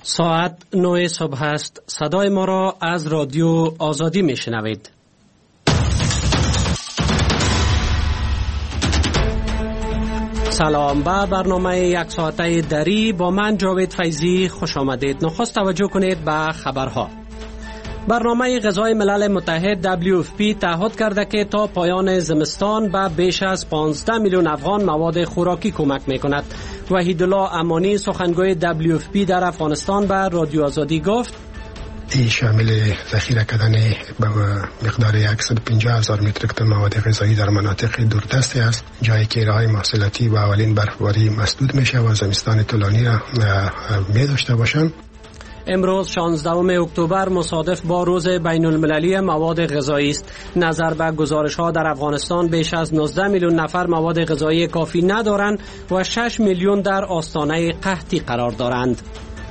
ساعت 9 صبح است. صدای ما را از رادیو آزادی میشنوید. سلام، به برنامه یک ساعته دری با من جاوید فیضی خوش آمدید. نخست توجه کنید به خبرها. برنامه غذای ملل متحد WFP تعهد کرده که تا پایان زمستان به بیش از 15 میلیون افغان مواد خوراکی کمک میکند. وحیدالله امانی سخنگوی WFP در افغانستان به رادیو آزادی گفت این شامل ذخیره کردن به مقدار 150,000 متریک تن مواد غذایی در مناطق دوردستی است، جایی که راههای محصولاتی و اولین برفباری مسدود میشه و زمستان طولانی را می داشته باشند. امروز 16 اکتبر مصادف با روز بین المللی مواد غذایی است. نظر به گزارش ها در افغانستان بیش از 19 میلیون نفر مواد غذایی کافی ندارند و 6 میلیون در آستانه قحطی قرار دارند.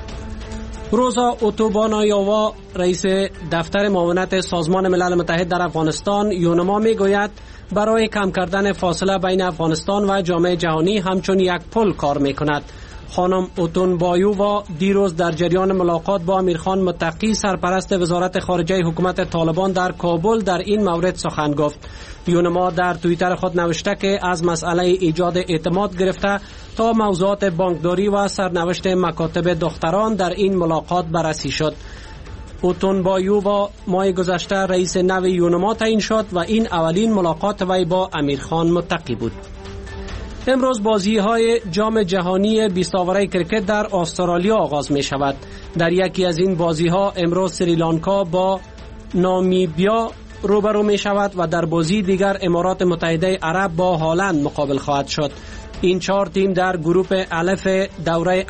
روزا اوتوبانایاوا رئیس دفتر معاونت سازمان ملل متحد در افغانستان یونما میگوید برای کم کردن فاصله بین افغانستان و جامعه جهانی همچون یک پل کار میکند. خانم اوتونبایووا دیروز در جریان ملاقات با امیرخان متقی سرپرست وزارت خارجه حکومت طالبان در کابل در این مورد سخن گفت. یونما در توییتر خود نوشته که از مسئله ایجاد اعتماد گرفته تا موضوعات بانکداری و سرنوشت مکاتب دختران در این ملاقات بررسی شد. اوتونبایووا ماه گذشته رئیس نو یونما تعیین شد و این اولین ملاقات وی با امیرخان متقی بود. امروز بازی های جام جهانی 20 آوره کرکت در استرالیا آغاز می شود. در یکی از این بازی ها امروز سریلانکا با نامیبیا روبرو می شود و در بازی دیگر امارات متحده عرب با هالند مقابل خواهد شد. این 4 تیم در گروه الف دوره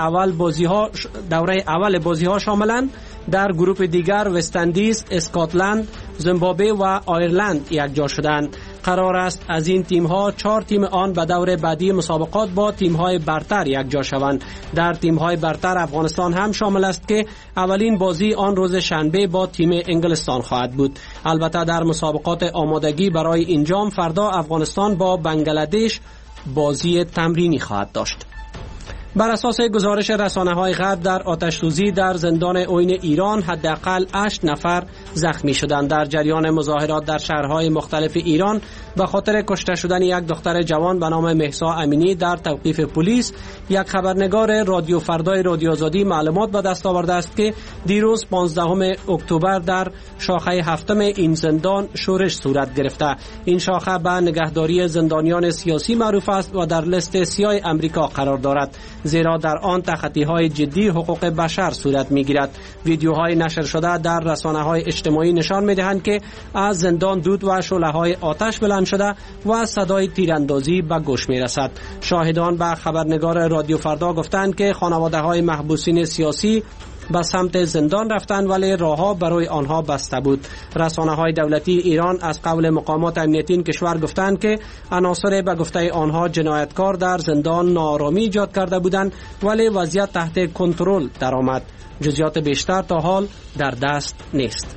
اول بازی ها شاملند. در گروه دیگر وستندیز، اسکاتلند، زیمبابوه و آیرلند یک جا شدند. قرار است از این تیم ها 4 تیم آن به دور بعدی مسابقات با تیم های برتر یک جا شوند. در تیم های برتر افغانستان هم شامل است که اولین بازی آن روز شنبه با تیم انگلستان خواهد بود. البته در مسابقات آمادگی برای این جام فردا افغانستان با بنگلادش بازی تمرینی خواهد داشت. بر اساس گزارش رسانه‌های غرب در آتش‌سوزی در زندان اوین ایران حداقل 8 نفر زخمی شدند. در جریان مظاهرات در شهرهای مختلف ایران به خاطر کشته شدن یک دختر جوان به نام مهسا امینی در توقیف پلیس، یک خبرنگار رادیو فردای رادیو آزادی معلومات به دست آورده است که دیروز 15 اکتبر در شاخه 7 این زندان شورش صورت گرفته. این شاخه به نگهداری زندانیان سیاسی معروف است و در لیست سیاه امریکا قرار دارد، زیرا در آن تخطی‌های جدی حقوق بشر صورت می‌گیرد. ویدیوهای نشر شده در رسانه‌های اجتماعی نشان می‌دهند که از زندان دود و شعله‌های آتش بلند شده و صدای تیراندازی به گوش می‌رسد. شاهدان به خبرنگار رادیو فردا گفتند که خانواده‌های محبوسین سیاسی به سمت زندان رفتند ولی راه‌ها برای آنها بسته بود. رسانه‌های دولتی ایران از قول مقامات امنیتی این کشور گفتند که عناصر به گفته آنها جنایتکار در زندان ناآرامی ایجاد کرده بودند ولی وضعیت تحت کنترل درآمد. جزئیات بیشتر تا حال در دست نیست.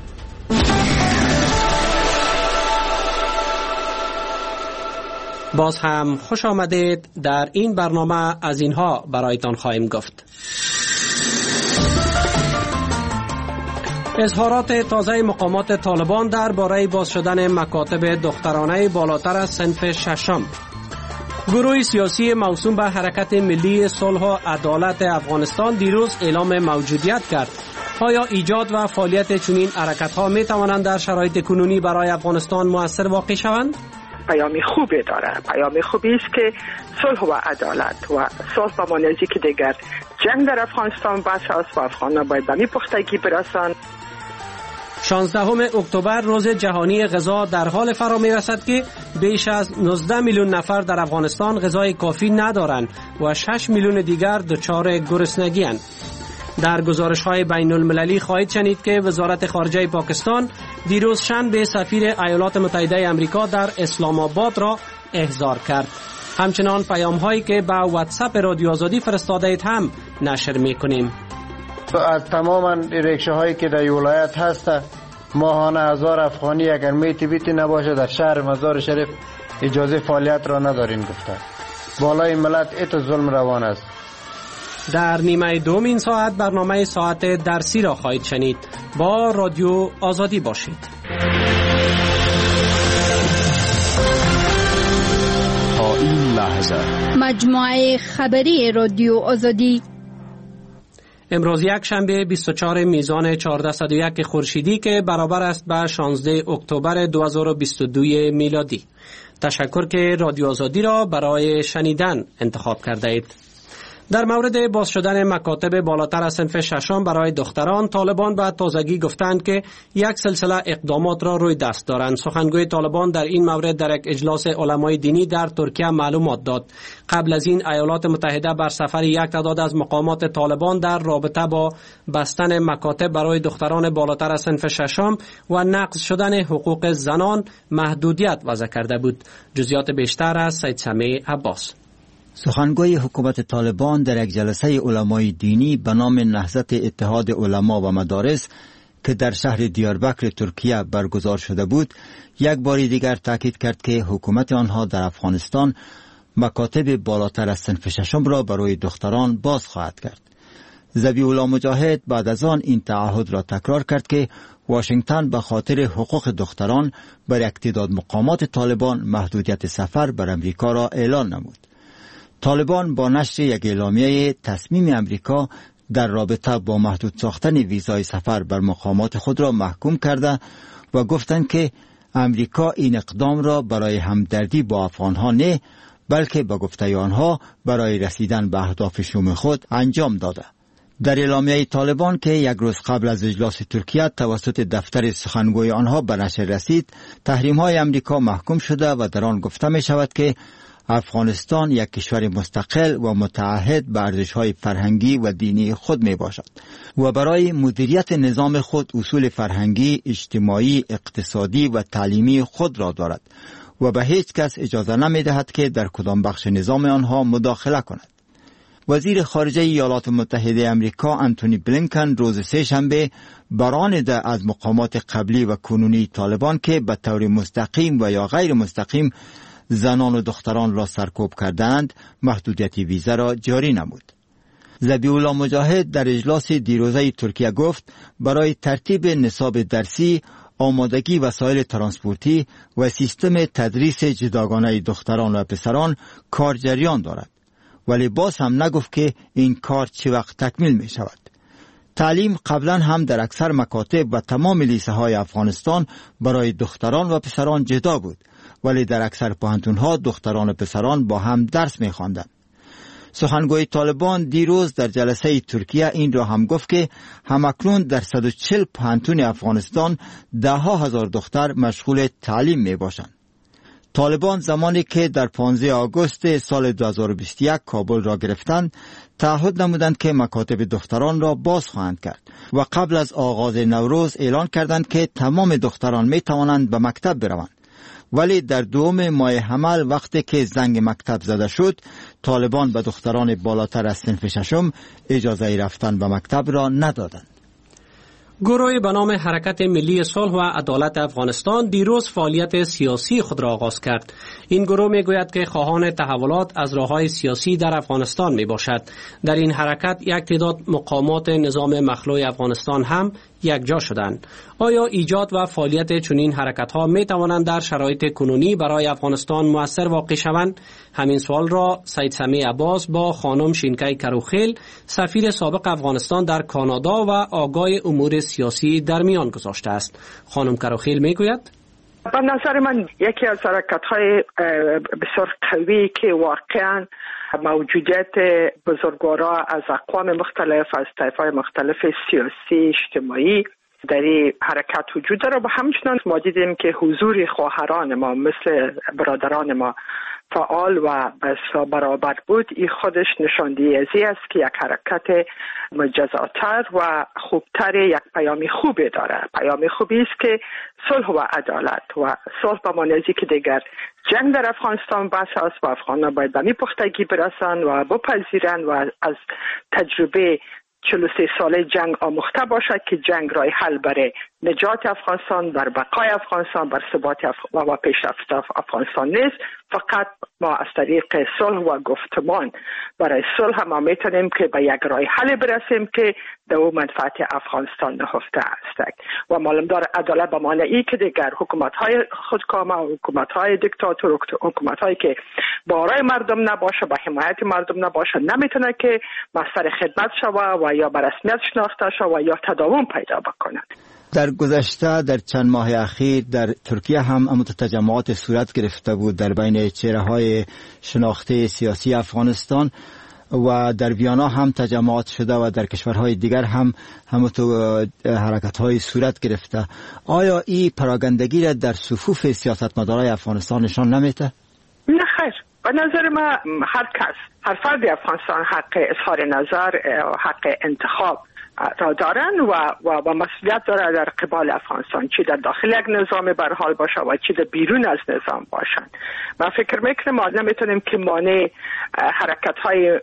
باز هم خوش آمدید. در این برنامه از اینها برایتان خواهیم گفت. اظهارات تازه مقامات طالبان درباره باز شدن مکاتب دخترانه بالاتر از صنف ششم. گروه سیاسی موسوم به حرکت ملی صلح و عدالت افغانستان دیروز اعلام موجودیت کرد. آیا ایجاد و فعالیت چنین حرکت‌ها می‌توانند در شرایط کنونی برای افغانستان مؤثر واقع شوند؟ پیامی خوبی داره. پیامی خوبی است که صلح و عدالت و صلح و منازعه که دیگر جنگ در افغانستان بس است و افغانان باید به این پختگی برسند. 16 اکتبر روز جهانی غذا در حال فرا می‌رسد که بیش از 19 میلیون نفر در افغانستان غذای کافی ندارند و 6 میلیون دیگر دچار گرسنگی اند. در گزارش‌های بین المللی خواهید شنید که وزارت خارجه پاکستان دیروز شنبه سفیر ایالات متحده آمریکا در اسلام آباد را احضار کرد. همچنان پیام‌هایی که به واتساپ رادیو آزادی فرستاده اید هم نشر می‌کنیم. از تمام ریکشه‌هایی که در ولایت هست ماهانه 1000 افغانی اگر میتی بیتی نباشه در شهر مزار شریف اجازه فعالیت را ندارین گفته. بالای ملت ایت ظلم روان است. در نیمه دوم این ساعت برنامه ساعت درسی را خواهید شنید. با رادیو آزادی باشید. تا این لحظه مجموعه خبری رادیو آزادی امروز یک شنبه 24 میزان 1401 خورشیدی که برابر است با 16 اکتبر 2022 میلادی. تشکر که رادیو آزادی را برای شنیدن انتخاب کرده اید. در مورد باز شدن مکاتب بالاتر از صنف ششم برای دختران، طالبان به تازگی گفتند که یک سلسله اقدامات را روی دست دارند. سخنگوی طالبان در این مورد در یک اجلاس علمای دینی در ترکیه معلومات داد. قبل از این ایالات متحده بر سفر یک تعداد از مقامات طالبان در رابطه با بستن مکاتب برای دختران بالاتر از صنف ششم و نقض شدن حقوق زنان محدودیت وضع کرده بود. جزئیات بیشتر از سید سمیع عباس. سخنگوی حکومت طالبان در یک جلسه علمای دینی به نام نهضت اتحاد علما و مدارس که در شهر دیاربکر ترکیه برگزار شده بود، یک بار دیگر تاکید کرد که حکومت آنها در افغانستان مکاتب بالاتر از صنف ششم را برای دختران باز خواهد کرد. ذبیح الله مجاهد بعد از آن این تعهد را تکرار کرد که واشنگتن به خاطر حقوق دختران بر یک تعداد مقامات طالبان محدودیت سفر بر امریکا را اعلان نمود. طالبان با نشر یک اعلامیه تصمیم امریکا در رابطه با محدود ساختن ویزای سفر بر مقامات خود را محکوم کرده و گفتند که امریکا این اقدام را برای همدردی با افغانها نه، بلکه به گفته آنها برای رسیدن به اهداف شوم خود انجام داده. در اعلامیه طالبان که یک روز قبل از اجلاس ترکیه توسط دفتر سخنگوی آنها به نشر رسید، تحریم‌های امریکا محکوم شده و در آن گفته می شود که افغانستان یک کشور مستقل و متعهد به ارزش‌های فرهنگی و دینی خود می باشد و برای مدیریت نظام خود اصول فرهنگی، اجتماعی، اقتصادی و تعلیمی خود را دارد و به هیچ کس اجازه نمی دهد که در کدام بخش نظام آنها مداخله کند. وزیر خارجه ایالات متحده امریکا انتونی بلینکن روز سه‌شنبه برآورده از مقامات قبلی و کنونی طالبان که به طور مستقیم و یا غیر مستقیم زنان و دختران را سرکوب کردند، محدودیت ویزا را جاری نمود. ذبیح الله مجاهد در اجلاس دیروزه ترکیه گفت برای ترتیب نصاب درسی، آمادگی وسایل ترانسپورتی و سیستم تدریس جداگانه دختران و پسران کار جریان دارد، ولی باز هم نگفت که این کار چه وقت تکمیل می شود. تعلیم قبلا هم در اکثر مکاتب و تمام لیسه های افغانستان برای دختران و پسران جدا بود، ولی در اکثر پوهنتون‌ها دختران و پسران با هم درس می‌خواندند. سخنگوی طالبان دیروز در جلسه ترکیه این را هم گفت که همکنون در 140 پوهنتون افغانستان ده‌ها هزار دختر مشغول تعلیم می‌باشند. طالبان زمانی که در 15 آگوست سال 2021 کابل را گرفتند، تعهد نمودند که مکاتب دختران را باز خواهند کرد و قبل از آغاز نوروز اعلان کردند که تمام دختران می‌توانند به مکتب بروند. ولی در دوم ماه حمل وقتی که زنگ مکتب زده شد، طالبان به دختران بالاتر از صنف ششم اجازه رفتن به مکتب را ندادند. گروهی به نام حرکت ملی صلح و عدالت افغانستان دیروز فعالیت سیاسی خود را آغاز کرد. این گروه می گوید که خواهان تحولات از راه‌های سیاسی در افغانستان می باشد. در این حرکت یک تعداد مقامات نظام مخلوع افغانستان هم یکجا شدند. آیا ایجاد و فعالیت چنین حرکت‌ها می توانند در شرایط کنونی برای افغانستان مؤثر واقع شوند؟ همین سوال را سید سمیع عباس با خانم شینکای کروخیل، سفیر سابق افغانستان در کانادا و آگاه امور سیاسی در میان گذاشته است. خانم کروخیل می گوید: به نظر من یکی از حرکت‌های بسیار قوی که واقعاً موجودیت بزرگوارا از اقوام مختلف، از طیف‌های مختلف سیاسی، اجتماعی در این حرکت وجود داره و همچنان ما دیدیم که حضور خواهران ما مثل برادران ما فعال و برابر بود. این خودش نشاندهی ازی است که یک حرکت مجزاتر و خوبتر، یک پیامی خوبی داره. پیامی خوبی است که صلح و عدالت و صلح به معنی که دیگر جنگ در افغانستان بس است و افغانان باید به پختگی برسند و بپذیرند و از تجربه 43 ساله جنگ آموخته باشد که جنگ راه حل برای نجات افغانستان، بر بقای افغانستان، بر ثبات و پیشرفت افغانستان نیست، فقط ما از طریق صلح و گفتمان برای صلح ما میتونیم که به یک راه حل برسیم که در منفعت افغانستان نهفته است و معلوم داره عدالت به معنی که دیگر حکومت‌های خودکامه و حکومت‌های دیکتاتور، حکومت‌هایی که بارای مردم نباشه، با حمایت مردم نباشه، نمیتونه که مصدر خدمت شود و یا به رسمیت شناخته شود و یا تداوم پیدا بکنه. در گذشته در چند ماه اخیر در ترکیه هم تجمعات صورت گرفته بود در بین چهره‌های شناخته سیاسی افغانستان و در ویانا هم تجمعات شده و در کشورهای دیگر هم همونطور حرکت‌های صورت گرفته. آیا این پراگندگی را در صفوف سیاستمدارای افغانستان نشان نمیده؟ نه خیر، به نظر من هر فرد افغانستان حق اظهار نظر و حق انتخاب را دارن و مسئولیت داره در قبال افغانستان، چی در داخل یک نظام برحال باشه و چی در بیرون از نظام باشن. من فکر میکنم ما نمیتونیم که مانع حرکت های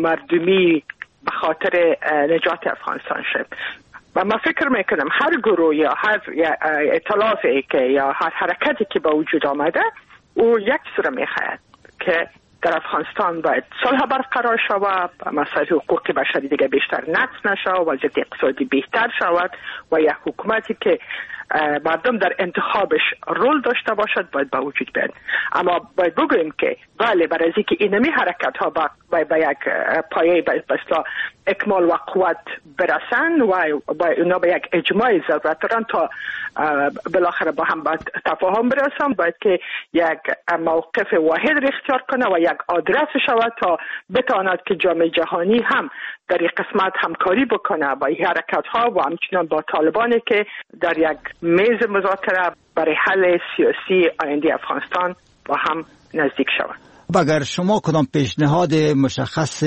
مردمی به خاطر نجات افغانستان شد. و من فکر میکنم هر گروه یا هر ائتلافی که یا هر حرکتی که به وجود آمده او یک سر میخواهد که در افغانستان باید صلح برقرار شود، مسائل حقوق بشری دیگه بیشتر نقض نشود، وضعیت اقتصادی بهتر شود و یک حکومتی که مردم در انتخابش رول داشته باشد باید به وجود بیاد. اما باید بگوییم که بله، برای اینکه اینمی حرکت ها به یک پایه به اصطلاح اکمال و قوت برسن و اونا به یک اجماع ضرورت دارن تا بالاخره با هم باید تفاهم برسن، باید که یک موقف واحد را اختیار کنه و یک آدرس شود تا بتواند که جامعه جهانی هم در این قسمت همکاری بکنه با این حرکت ها و همچنان با طالبانی که در یک میز مذاکره برای حل سیاسی آینده افغانستان با هم نزدیک شود. اگر شما کدام پیشنهاد مشخص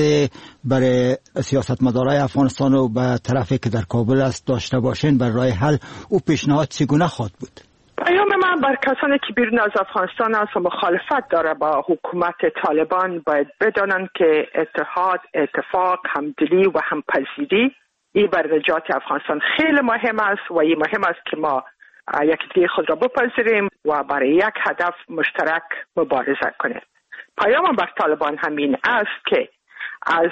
برای سیاستمدارای افغانستان و به طرفی که در کابل است داشته باشین برای راه حل، او پیشنهاد چگونه خواهد بود؟ پیام من بر کسانی که بیرون از افغانستان است و مخالفت داره با حکومت طالبان باید بدانند که اتحاد، اتفاق، همدلی و همپذیری این بر نجات افغانستان خیلی مهم است و این مهم است که ما یکی دیگه خود را بپذیریم و برای یک هدف مشترک مبارزه کنیم. پیام بر طالبان همین است که از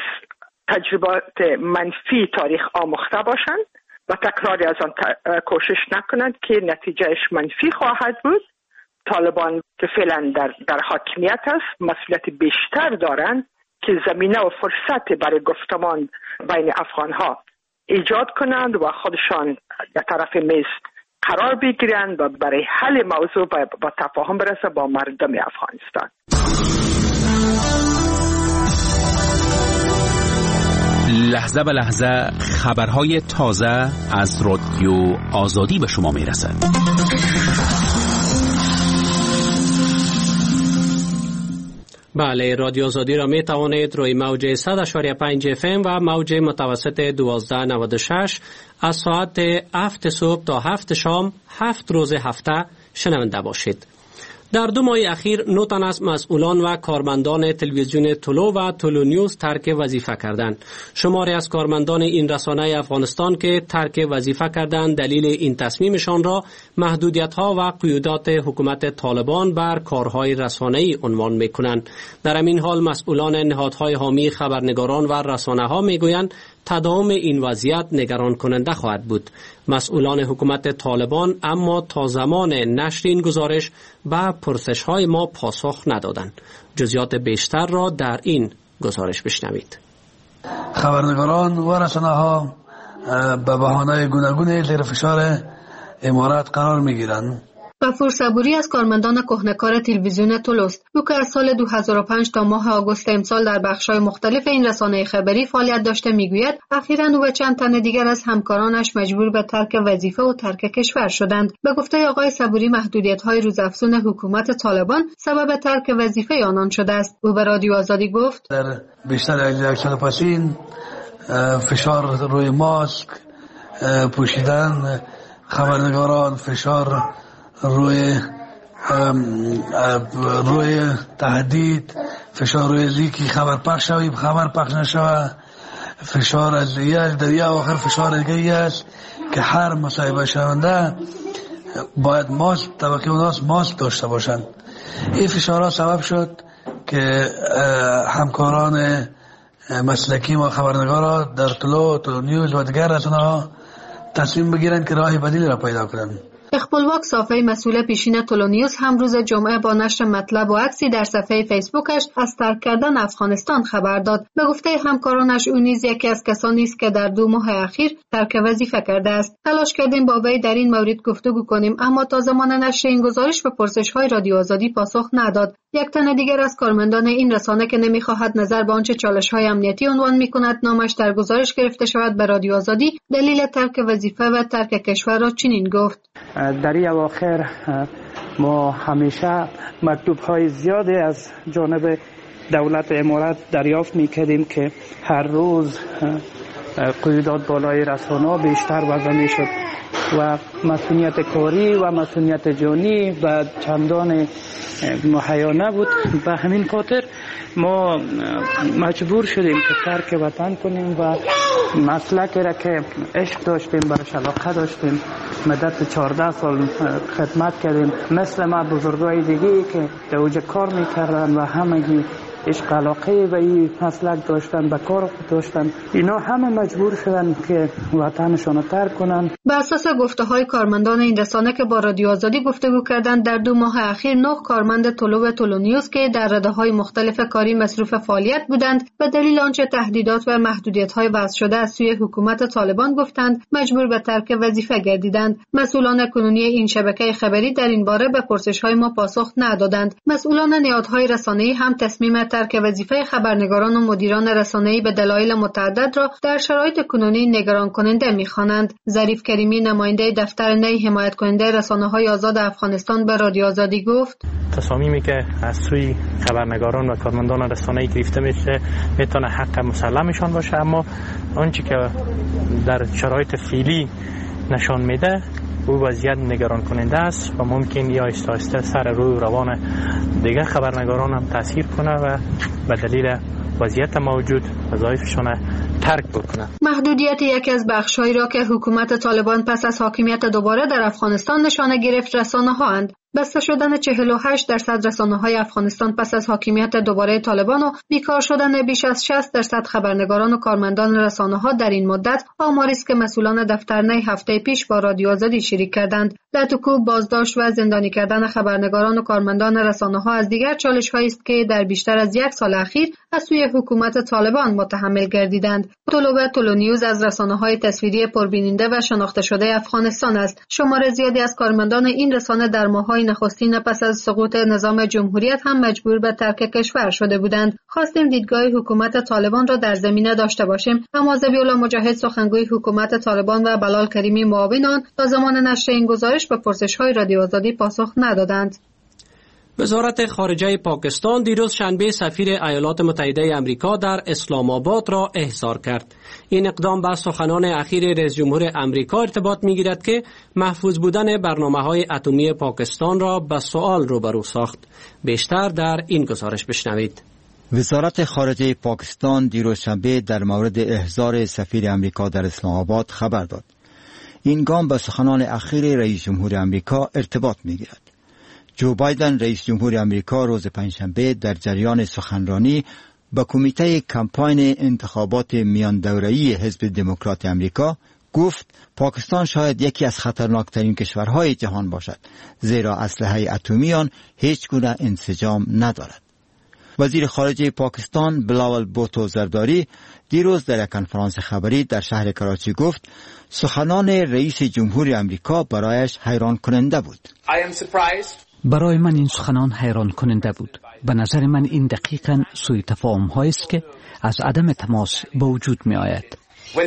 تجربات منفی تاریخ آموخته باشند و تکراری از آن کوشش نکنند که نتیجهش منفی خواهد بود. طالبان که فعلا در حاکمیت است مسئولیت بیشتر دارند که زمینه و فرصت برای گفتمان بین افغانها ایجاد کنند و خودشان در طرف میز قرار بگیرند و برای حل موضوع با تفاهم برسه با مردم افغانستان. لحظه به لحظه خبرهای تازه از رادیو آزادی به شما میرسد. بله، رادیو آزادی را می توانید روی موج 100.5 FM و موج متوسط 1296 از ساعت 7 صبح تا 7 شام 7 روز هفته شنونده باشید. در 2 ماه اخیر 9 تن از مسئولان و کارمندان تلویزیون طلوع و طلوع نیوز ترک وظیفه کردند. شماری از کارمندان این رسانه افغانستان که ترک وظیفه کردند دلیل این تصمیمشان را محدودیت‌ها و قیودات حکومت طالبان بر کارهای رسانه‌ای عنوان می‌کنند. در همین حال مسئولان نهادهای حامی خبرنگاران و رسانه‌ها می‌گویند تداوم این وضعیت نگران کننده خواهد بود. مسئولان حکومت طالبان اما تا زمان نشر این گزارش به پرسش‌های ما پاسخ ندادند. جزئیات بیشتر را در این گزارش بشنوید. خبرنگاران و رسانه‌ها به بهانه گوناگون زیر فشار امارات قرار می‌گیرند. غفور صبوری از کارمندان کهنه‌کار تلویزیون طلوست. او که از سال 2005 تا ماه آگوست امسال در بخش‌های مختلف این رسانه خبری فعالیت داشته میگوید اخیراً او و چند تن دیگر از همکارانش مجبور به ترک وظیفه و ترک کشور شدند. به گفته آقای صبوری محدودیت‌های روزافزون حکومت طالبان سبب ترک وظیفه آنان شده است. او به رادیو آزادی گفت در بیشتر از یک سال پسین فشار روی ماسک پوشیدن خبرنگاران، فشار روی تهدید، فشار روی لیکی خبر پخش شوی خبر پخش نشوه، فشار از دریا و آخر فشار دیگه است که هر مصاحبه شونده باید ماسک طبقه اوناس ماسک داشته باشند. این فشارها سبب شد که همکاران مسلکی ما خبرنگارا در طلوع نیوز و دیگر رسانه‌ها تصمیم بگیرن که راه بدیل را پیدا کنن. اقبالواق صافی مسئول پیشین طلوع نیوز هم روز جمعه با نشر مطلب و عکسی در صفحه فیسبوکش از ترک کردن افغانستان خبر داد. به گفته همکارانش او نیز یکی از کسانی است که در 2 ماه اخیر ترک وظیفه کرده است. تلاش کردیم با وی در این مورد گفتگو کنیم، اما تا زمان نشر این گزارش به پرسش‌های رادیو آزادی پاسخ نداد. یک تن دیگر از کارمندان این رسانه که نمی‌خواهد نظر به آنچه چالش‌های امنیتی عنوان می‌کند نامش در گزارش گرفته شود به رادیو آزادی دلیل ترک وظیفه و ترک کشور را چنین گفت: در این اواخر ما همیشه مکتوب‌های زیادی از جانب دولت امارات دریافت می‌کردیم که هر روز قیودات بالای رسانه‌ها بیشتر وضع می‌شد و مسئولیت کاری و مسئولیت جانی و چندان مهیا نبود. به همین خاطر ما مجبور شدیم که ترک وطن کنیم و مسلکی را که عشق داشتیم، برش علاقه داشتیم، مدت 14 سال خدمت کردیم، مثل ما بزرگای دیگه که در اوج کار میکردن و همگی عشق علاقه و این مسلک داشتن، به کار داشتن، اینا همه مجبور شدن که وطنشون ترک کنن. بر اساس گفته‌های کارمندان این رسانه که با رادیو آزادی گفتگو کردند، در 2 ماه اخیر 9 کارمند طلوع نیوز که در رده‌های مختلف کاری مصروف فعالیت بودند به دلیل آنچه تهدیدات و محدودیت‌های وضع شده از سوی حکومت طالبان گفتند مجبور به ترک وظیفه گردیدند. مسئولان کنونی این شبکه خبری در این باره به پرسش‌های ما پاسخ ندادند. مسئولان نهادهای رسانه‌ای هم تصمیم ترک وظیفه خبرنگاران و مدیران رسانه‌ای به دلایل متعدد را در شرایط کنونی نگران کننده می‌خوانند. ظریف کریمی نماینده دفتر نی حمایت کننده رسانه‌های آزاد افغانستان به رادیو آزادی گفت: تصامیمی که از سوی خبرنگاران و کارمندان رسانه‌ای گرفته میشه میتونه حق مسلمشان باشه، اما آنچه که در شرایط فعلی نشان میده او وضعیت نگران کننده است و ممکن یا آهسته سر روی روان دیگر خبرنگاران هم تاثیر کنه و به دلیل وضعیت موجود وظایفشون ترک بکنه. محدودیت یکی از بخش‌هایی را که حکومت طالبان پس از حاکمیت دوباره در افغانستان نشانه گرفت رسانه‌هاند. بسته شدن 48% رسانه‌های افغانستان پس از حاکمیت دوباره طالبان و بیکار شدن بیش از 60% خبرنگاران و کارمندان رسانه‌ها در این مدت آماری است که مسئولان دفتر نی هفته پیش با رادیو آزادی شریک کردند. لطوکوب، بازداشت و زندانی کردن خبرنگاران و کارمندان رسانه‌ها از دیگر چالش‌هایی است که در بیشتر از 1 سال اخیر از سوی حکومت طالبان متحمل گردیدند. طلوع نیوز از رسانه‌های تصویری پربیننده و شناخته شده افغانستان است. شمار زیادی از کارمندان این رسانه در ماه‌های نخستین پس از سقوط نظام جمهوریت هم مجبور به ترک کشور شده بودند. خواستیم دیدگاه حکومت طالبان را در زمینه داشته باشیم، اما ذبیح‌الله مجاهد سخنگوی حکومت طالبان و بلال کریمی معاون آن تا زمان نشر این گزارش به پرسش‌های رادیو آزادی پاسخ ندادند. وزارت خارجه پاکستان دیروز شنبه سفیر ایالات متحده آمریکا در اسلام آباد را احضار کرد. این اقدام با سخنان اخیر رئیس جمهور آمریکا ارتباط می‌گیرد که محفوظ بودن برنامه‌های اتمی پاکستان را به سوال روبرو ساخت. بیشتر در این گزارش بشنوید. وزارت خارجه پاکستان دیروز شنبه در مورد احضار سفیر آمریکا در اسلام آباد خبر داد. این گام به سخنان اخیر رئیس جمهور آمریکا ارتباط می‌گیرد. جو بایدن رئیس جمهور آمریکا روز پنجشنبه در جریان سخنرانی به کمیته کمپاین انتخابات میان دوره‌ای حزب دموکرات آمریکا گفت پاکستان شاید یکی از خطرناکترین کشورهای جهان باشد، زیرا اسلحه اتمی آن هیچ گونه انسجام ندارد. وزیر خارجه پاکستان بلاول بوتو زرداری دیروز در یک کنفرانس خبری در شهر کراچی گفت سخنان رئیس جمهور آمریکا برایش حیران کننده بود. برای من این سخنان حیران کننده بود. به نظر من این دقیقاً سوء تفاهم هایی است که از عدم تماس به وجود می آید.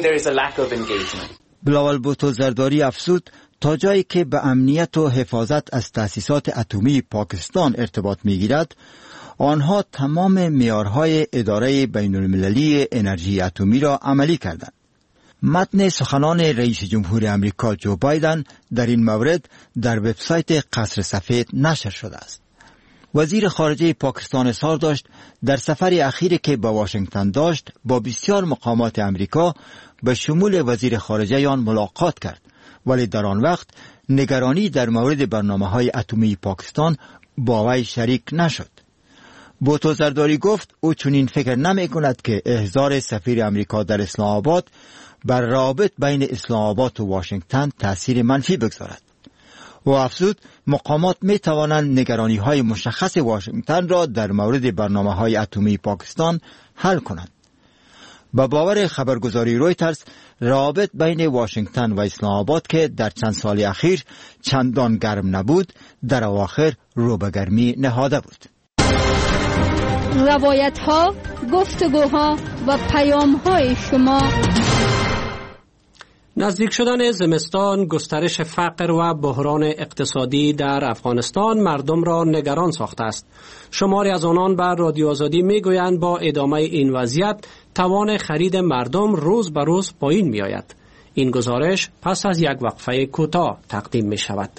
بلاول بوتو زرداری افزود تا جایی که به امنیت و حفاظت از تأسیسات اتمی پاکستان ارتباط می گیرد، آنها تمام معیارهای اداره بین المللی انرژی اتمی را عملی کردند. متن سخنان رئیس جمهور آمریکا جو بایدن در این مورد در وبسایت قصر سفید نشر شده است. وزیر خارجه پاکستان اظهار داشت در سفر اخیری که به واشنگتن داشت با بسیار مقامات آمریکا به شمول وزیر خارجه آن ملاقات کرد، ولی در آن وقت نگرانی در مورد برنامه‌های اتمی پاکستان با وی شریک نشد. بوتو زرداری گفت او چنین فکر نمی کند که احضار سفیر امریکا در اسلام آباد بر روابط بین اسلام آباد و واشنگتن تأثیر منفی بگذارد. و افزود مقامات می توانند نگرانی های مشخص واشنگتن را در مورد برنامه های اتمی پاکستان حل کنند. با باور خبرگزاری رویترز، روابط بین واشنگتن و اسلام آباد که در چند سال اخیر چندان گرم نبود، در اواخر رو به گرمی نهاده بود. روایت ها، گفتگوها و پیام های شما. نزدیک شدن زمستان، گسترش فقر و بحران اقتصادی در افغانستان مردم را نگران ساخته است. شماری از آنان بر رادیو آزادی میگویند با ادامه این وضعیت توان خرید مردم روز به روز پایین می آید. این گزارش پس از یک وقفه کوتاه تقدیم می شود.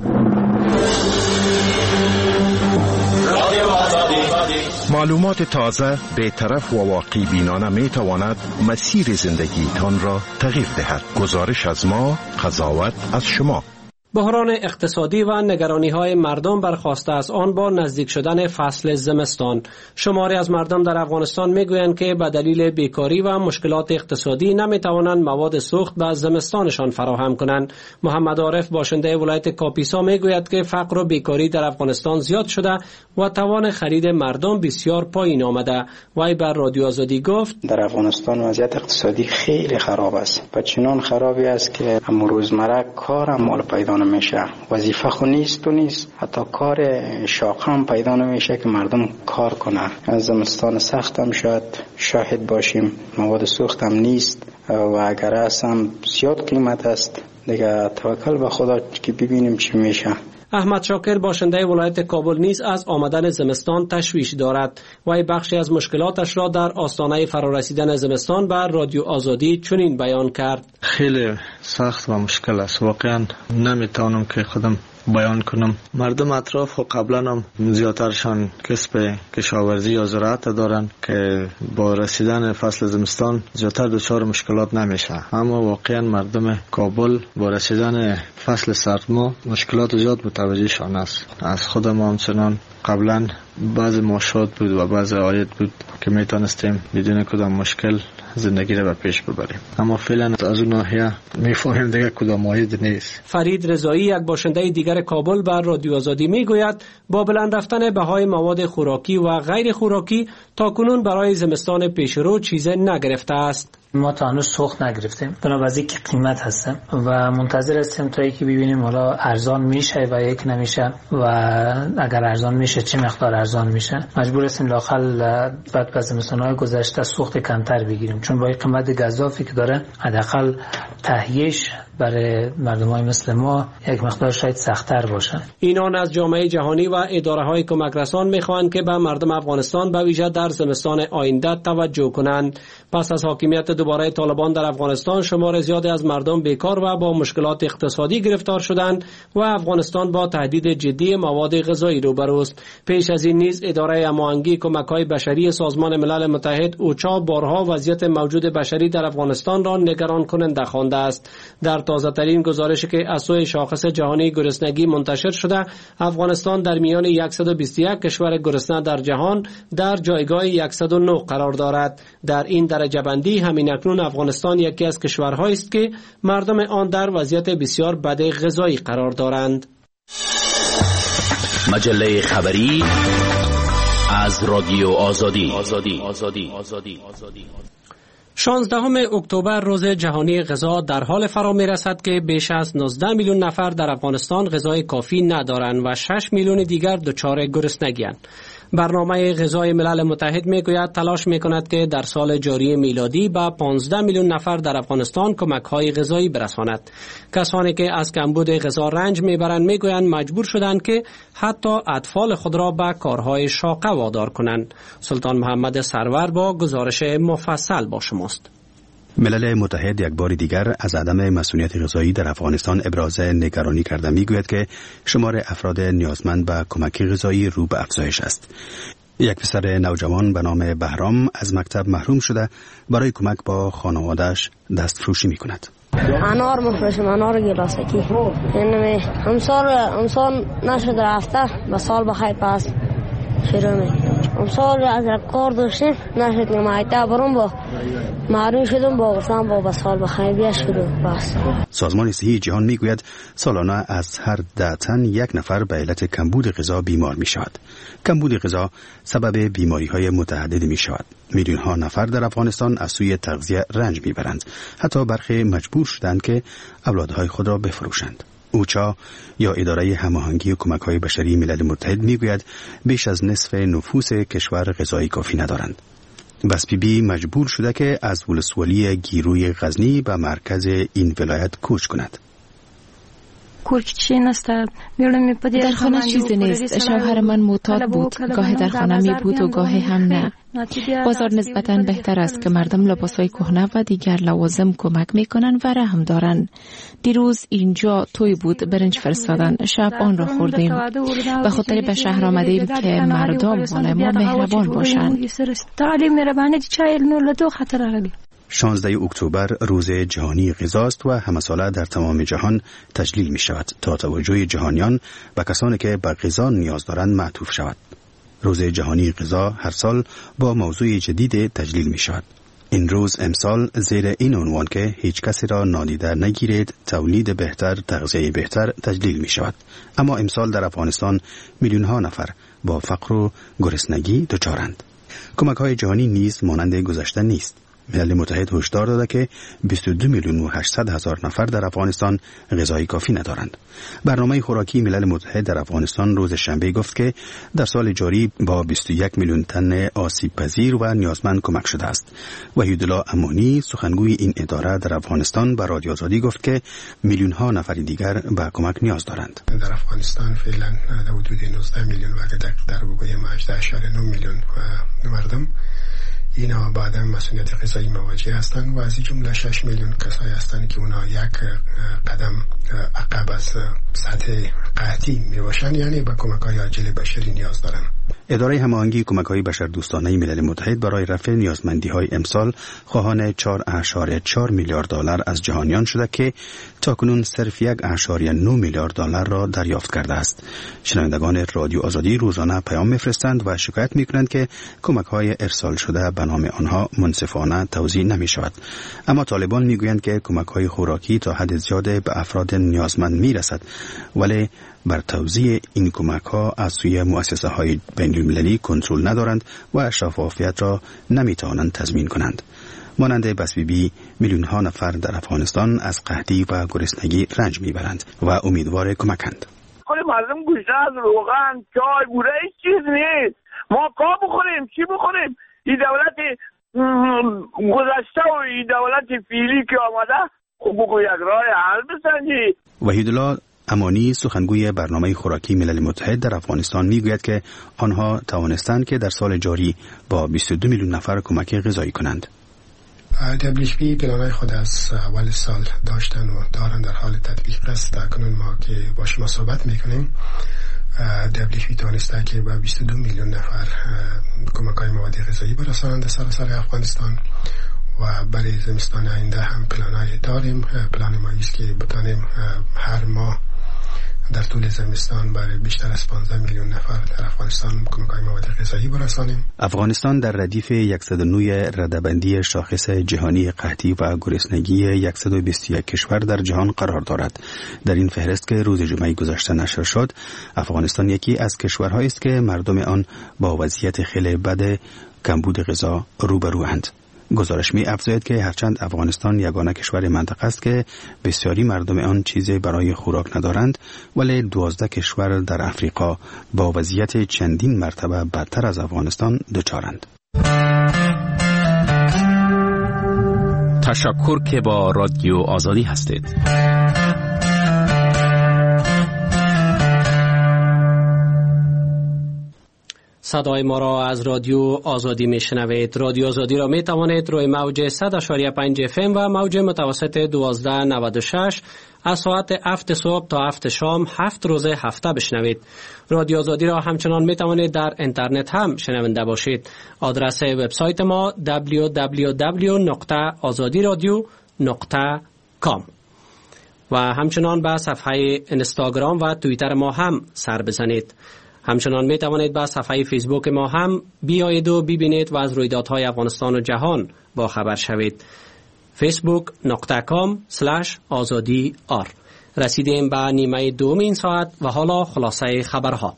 معلومات تازه، بی‌طرف و واقع بینانه می تواند مسیر زندگی تان را تغییر دهد. گزارش از ما، قضاوت از شما. بحران اقتصادی و نگرانی‌های مردم برخاسته از آن با نزدیک شدن فصل زمستان. شماری از مردم در افغانستان میگویند که به دلیل بیکاری و مشکلات اقتصادی نمیتوانند مواد سوخت به زمستانشان فراهم کنند. محمد عارف باشنده ولایت کاپیسا میگوید که فقر و بیکاری در افغانستان زیاد شده و توان خرید مردم بسیار پایین آمده. وی بر رادیو آزادی گفت در افغانستان وضعیت اقتصادی خیلی خراب است و چنان خرابی است که روزمره کار مال پیدا نمیشه، وظیفه خو نیست و نیست، حتی کار شاق هم پیدا نمیشه که مردم کار کنه. زمستان سخت هم شاهد باشیم، مواد سوخت هم نیست و اگر است هم زیاد قیمت است. دیگه توکل به خدا که ببینیم چی میشه. احمد شاکر باشنده ولایت کابل نیز از آمدن زمستان تشویش دارد. وی بخشی از مشکلاتش را در آستانه فرارسیدن زمستان بر رادیو آزادی چنین بیان کرد. خیلی سخت و مشکل است، واقعا نمیتونم که خودم بیان کنم. مردم اطراف خو قبلا هم زیادترشان کسب کشاورزی یا زراعت دارن که با رسیدن فصل زمستان زیادتر دچار مشکلات نمیشه، اما واقعا مردم کابل با رسیدن فصل سرما مشکلات زیاد متوجه شان است. از خودم همچنان قبلا بعض معاشات بود و بعض عاید بود که میتونستیم بدون کدام مشکل زندگی را به پیش ببریم، اما فعلا از اون ناحیه میفهمیم دیگه کدام عاید نیست. فرید رضایی یک باشنده دیگر کابل بر رادیو آزادی میگوید با بلند رفتن بهای مواد خوراکی و غیر خوراکی تاکنون برای زمستان پیشرو چیز نگرفته است. ما تا هنوز سوخت نگرفتیم، بنابراین که قیمت هستیم و منتظر هستیم تا یکی ببینیم حالا ارزان میشه و یک نمیشه و اگر ارزان میشه چه مقدار ارزان میشه. مجبور هستیم لااقل بعد از زمستان‌های گذشته سوخت کمتر بگیریم، چون با قیمت گزافی که داره حداقل تهیه‌اش برای مردمای مثل ما یک مقدار شاید سخت‌تر باشه. اینان از جامعه جهانی و اداره‌های کمک رسان می‌خواهند که به مردم افغانستان به ویژه در زمستان آینده توجه کنند. پس از حاکمیت دوباره طالبان در افغانستان شمار زیادی از مردم بیکار و با مشکلات اقتصادی گرفتار شدند و افغانستان با تهدید جدی مواد غذایی روبروست. پیش از این نیز اداره هماهنگی کمک‌های بشری سازمان ملل متحد اوچا بارها وضعیت موجود بشری در افغانستان را نگران کننده خوانده است. در تازه‌ترین گزارشی که از سوی شاخص جهانی گرسنگی منتشر شده، افغانستان در میان 121 کشور گرسنه در جهان در جایگاه 109 قرار دارد. در این درجه بندی همین اکنون افغانستان یکی از کشورهایی است که مردم آن در وضعیت بسیار بد غذایی قرار دارند. مجله خبری از رادیو آزادی. 16 اکتبر روز جهانی غذا در حال فرا می رسد که بیش از 19 میلیون نفر در افغانستان غذای کافی ندارند و 6 میلیون دیگر دچار گرسنگی اند. برنامه غذای ملل متحد میگوید تلاش میکند که در سال جاری میلادی به 15 میلیون نفر در افغانستان کمک‌های غذایی برساند. کسانی که از کمبود غذا رنج میبرند میگویند مجبور شدند که حتی اطفال خود را به کارهای شاقه وادار کنند. سلطان محمد سرور با گزارش مفصل با شماست. ملل متحد یک بار دیگر از عدم مسئولیت غذایی در افغانستان ابراز نگرانی کرده میگوید که شمار افراد نیازمند به کمک غذایی رو به افزایش است. یک پسر نوجوان به نام بهرام از مکتب محروم شده برای کمک با خانواده‌اش دستفروشی میکند. انار میفروشم، انار گیلاسکی. یعنی امسال نشد رفته، به سال بخیر پس شروع میکنم. امسال از کار داشتیم نشد که مایتا برم، با معلوم شدم با گفتم با سال بخیر بیا شروع پس. سازمان صحی جهان میگوید سالانه از هر 10 تن 1 نفر به علت کمبود غذا بیمار می شود. کمبود غذا سبب بیماری های متعدد می شود. میلیون ها نفر در افغانستان از سوی تغذیه رنج می برند. حتی برخی مجبور شدند که اولادهای خود را بفروشند. اوچا یا اداره هماهنگی کمک‌های بشری ملل متحد میگوید بیش از نصف نفوس کشور غذای کافی ندارند. بس بی مجبور شده که از ولسوالی گیروی غزنی به مرکز این ولایت کوچ کند. در خانه چیزی نیست. شوهر من معتاد بود، گاه در خانه می بود و گاه هم نه. بازار نسبتاً بهتر است که مردم لباسای کهنه و دیگر لوازم کمک میکنن و رحم دارن. دیروز اینجا توی بود، برنج فرستادن، شب آن را خوردیم. به خاطر به شهر آمدیم که مردم مال ما مهربان باشند. 16 اکتبر روز جهانی غذاست و همه ساله در تمام جهان تجلیل می شود تا توجه جهانیان به کسانی که به غذا نیاز دارند معطوف شود. روز جهانی غذا هر سال با موضوع جدید تجلیل می شود. این روز امسال زیر این عنوان که هیچ کسی را نادیده نگیرید، تولید بهتر، تغذیه بهتر تجلیل می شود. اما امسال در افغانستان میلیون ها نفر با فقر و گرسنگی دچارند. کمک های جهانی نیز مانند گذشته نیست. ملل متحد هشدار داده که 22 میلیون و 800 هزار نفر در افغانستان غذای کافی ندارند. برنامه خوراکی ملل متحد در افغانستان روز شنبه گفت که در سال جاری با 21 میلیون تن آسیب پذیر و نیازمند کمک شده است. وحیدالله امانی سخنگوی این اداره در افغانستان به رادیو آزادی گفت که میلیون ها نفر دیگر به کمک نیاز دارند. در افغانستان فعلا در حدود 19 میلیون و در بگویم 18.9 میلیون مردم اینا بعد مسئولیت غذایی مواجه هستند و از این جمله 6 میلیون کسایی هستند که اونا یک قدم عقب از سطح قحطی میباشن، یعنی به کمک‌های عاجل بشری نیاز دارن. اداره هماهنگی کمک‌های بشردوستانه ملل متحد برای رفع نیازمندی‌های امسال خواهان 4.4 میلیارد دلار از جهانیان شده که تاکنون صرف 1.9 میلیارد دلار را دریافت کرده است. شنوندگان رادیو آزادی روزانه پیام می‌فرستند و شکایت می‌کنند که کمک‌های ارسال شده به نام آنها منصفانه توزیع نمی‌شود. اما طالبان می‌گویند که کمک‌های خوراکی تا حد زیاد به افراد نیازمند می‌رسد، ولی بر توزیع این کمک‌ها از سوی مؤسسه‌های بین‌المللی کنترل ندارند و شفافیت را نمی‌توانند تضمین کنند. مانند بسبیبی میلیون‌ها نفر در افغانستان از قحطی و گرسنگی رنج می‌برند و امیدوار کمکند. مردم گوشت از روغن، چای، بوره هیچ چیز نیست. ما کا بخوریم، چی بخوریم؟ این دولت گذشته و این دولت فعلی که آمده خب بگو یک راه حل بسنجی. وحیدالله امانی سخنگوی برنامه خوراکی ملل متحد در افغانستان میگوید که آنها توانستند که در سال جاری با 22 میلیون نفر کمک غذایی کنند. WFP پلان‌های خود از اول سال داشتن و دارن در حال تطبیق است. اکنون ما که با شما صحبت میکنیم WFP توانسته که با 22 میلیون نفر کمک‌های مواد غذایی برسانند در سراسر افغانستان و برای زمستان آینده هم پلان‌های داریم. پلان ما است که بتانیم هر ماه در طول زمستان برای بیشتر از 15 میلیون نفر در افغانستان کمک‌های مواد غذایی برسانیم. افغانستان در ردیف 109 رده‌بندی شاخص جهانی قحطی و گرسنگی 121 کشور در جهان قرار دارد. در این فهرست که روز جمعه گذشته نشر شد، افغانستان یکی از کشورهایی است که مردم آن با وضعیت خیلی بد کمبود غذا روبروند. گزارش می افزاید که هرچند افغانستان یگانه کشور منطقه است که بسیاری مردم آن چیزی برای خوراک ندارند، ولی 12 کشور در افریقا با وضعیت چندین مرتبه بدتر از افغانستان دچارند. تشکر که با رادیو آزادی هستید. صدای ما را از رادیو آزادی میشنوید. رادیو آزادی را می توانید روی موج 100.5 FM و موج متوسط 1296 از ساعت 7 صبح تا 7 شام 7 روز هفته بشنوید. رادیو آزادی را همچنان می توانید در اینترنت هم شنونده باشید. آدرس وبسایت ما www.azadiradio.org www.hayatonline.com و همچنان به صفحه اینستاگرام و توییتر ما هم سر بزنید. همچنان می توانید به صفحه فیسبوک ما هم بیایید و ببینید و از رویدادهای افغانستان و جهان با خبر شوید. facebook.com/azadi.r. رسیدیم به نیمه دوم این ساعت و حالا خلاصه خبرها.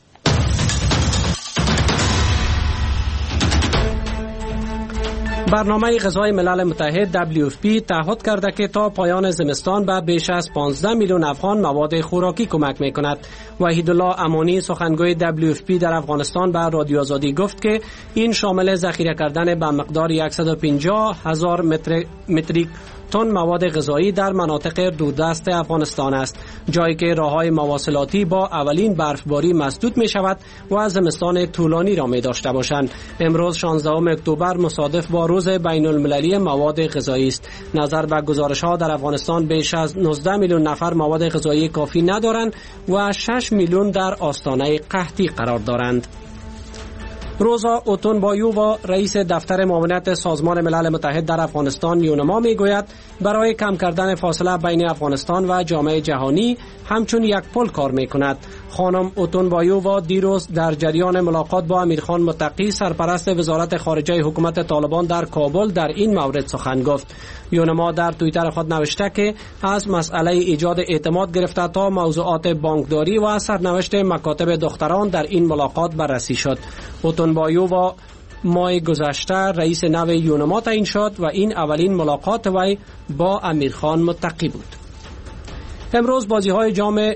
برنامه غذای ملل متحد WFP تعهد کرده که تا پایان زمستان به بیش از 15 میلیون افغان مواد خوراکی کمک میکند. وحیدالله امانی سخنگوی WFP در افغانستان به رادیو آزادی گفت که این شامل ذخیره کردن به مقدار 150,000 متریک تن مواد غذایی در مناطق دوردست افغانستان است، جایی که راههای مواصلاتی با اولین برفباری مسدود می شود و زمستان طولانی را می داشته باشند. امروز 16 اکتبر مصادف با روز بین المللی مواد غذایی است. نظر به گزارش ها در افغانستان بیش از 19 میلیون نفر مواد غذایی کافی ندارند و 6 میلیون در آستانه قحطی قرار دارند. روزا اوتونبایووا رئیس دفتر معاونت سازمان ملل متحد در افغانستان یونما میگوید برای کم کردن فاصله بین افغانستان و جامعه جهانی همچون یک پل کار میکند. خانم اوتونبایووا دیروز در جریان ملاقات با امیرخان متقی سرپرست وزارت خارجه حکومت طالبان در کابل در این مورد سخن گفت. یونما در توییتر خود نوشته که از مسئله ایجاد اعتماد گرفته تا موضوعات بانکداری و سرنوشت مکاتب دختران در این ملاقات بررسی شد. اوتونبایووا ماه گذشته رئیس نو یونما تعیین شد و این اولین ملاقات وی با امیرخان متقی بود. امروز بازی‌های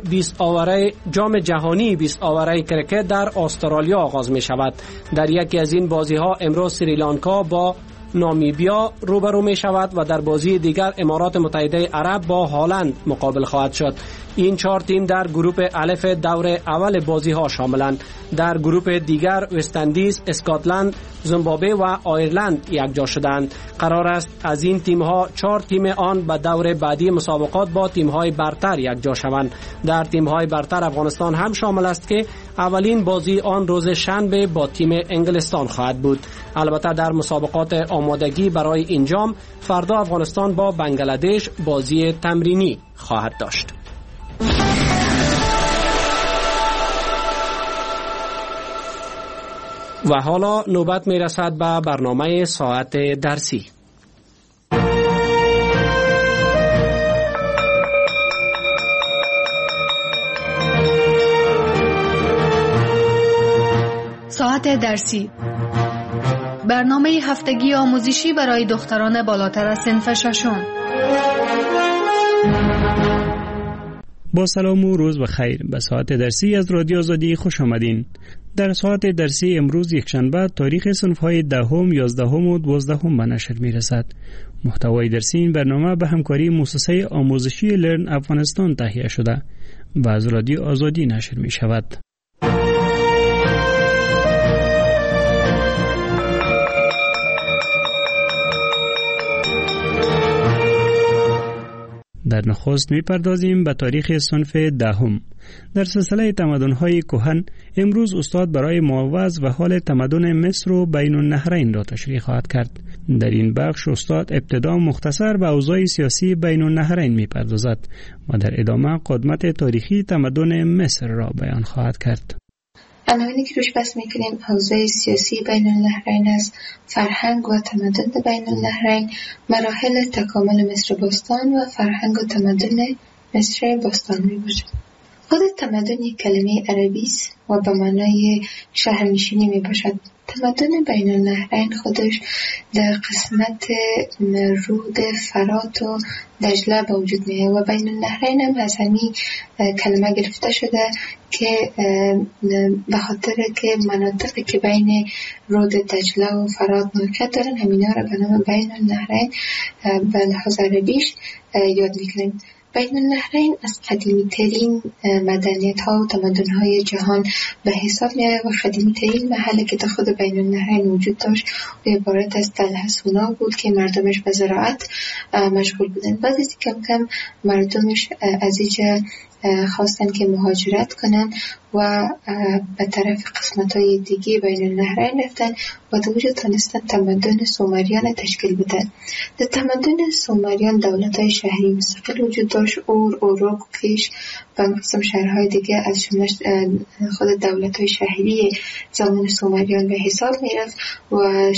جام جهانی 20 آوره کرکت در استرالیا آغاز می شود. در یکی از این بازی‌ها امروز سریلانکا با نامیبیا روبرو می شود و در بازی دیگر امارات متحده عرب با هلند مقابل خواهد شد. این 4 تیم در گروه الف دور اول بازی ها شاملند. در گروه دیگر وستندیز، اسکاتلند، زیمبابوه و آیرلند یکجا شدند. قرار است از این تیم ها 4 تیم آن به دور بعدی مسابقات با تیم های برتر یکجا شوند. در تیم های برتر افغانستان هم شامل است که اولین بازی آن روز شنبه با تیم انگلستان خواهد بود. البته در مسابقات آمادگی برای این جام فردا افغانستان با بنگلادش بازی تمرینی خواهد داشت. و حالا نوبت می رسد به برنامه ساعت درسی. ساعت درسی، برنامه هفتگی آموزشی برای دختران بالاتر از صنف ششم. با سلام و روز بخیر. به ساعت درسی از رادیو آزادی خوش آمدین. در ساعت درسی امروز یکشنبه تاریخ صنف‌های 10، 11 و 12 به نشر می‌رسد. محتوای درسی این برنامه به همکاری مؤسسه آموزشی لرن افغانستان تهیه شده و از رادیو آزادی نشر می‌شود. در نخست می‌پردازیم به تاریخ صنف 10. در سلسله تمدن‌های کهن امروز استاد برای معوض و حال تمدن مصر و بین النهرین را تشریح خواهد کرد. در این بخش استاد ابتدا مختصر به اوضاع سیاسی بین النهرین می‌پردازد و در ادامه قدمت تاریخی تمدن مصر را بیان خواهد کرد. عناوینی که روش بحث میکنیم اوضاع سیاسی بین النهرین است، فرهنگ و تمدن بین النهرین، مراحل تکامل مصر باستان و فرهنگ و تمدن مصر باستان می باشد. خود تمدن یک کلمه عربی است و به معنای شهرنشینی می باشد. تمدن بین النهرین خودش در قسمت رود فرات و دجله به وجود میاد و بین النهرین هم از همین کلمه گرفته شده که به خاطر که مناطقی که بین رود دجله و فرات موقعیت دارن همینا را به نام بین النهرین به لحاظ عربیش یاد میکنیم. بین النهرین از قدیمی ترین مدنیت ها و تمدن های جهان به حساب می آید و قدیمی ترین محله که در خود بین النهرین وجود داشت و عبارت از تل حسونا بود که مردمش به زراعت مشغول بودن. بعد از کم کم مردمش از اینجا خواستن که مهاجرت کنن و به طرف قسمت های دیگه بین النهرین رفتن و در وجود تانستن تمدن سومریان تشکیل بدن. در تمدن سومریان دولت های شهری مستقل وجود داشت، اوروک، کیش و قسم شهرهای دیگه از جمله خود دولت های شهری زمان سومریان به حساب می رفت و این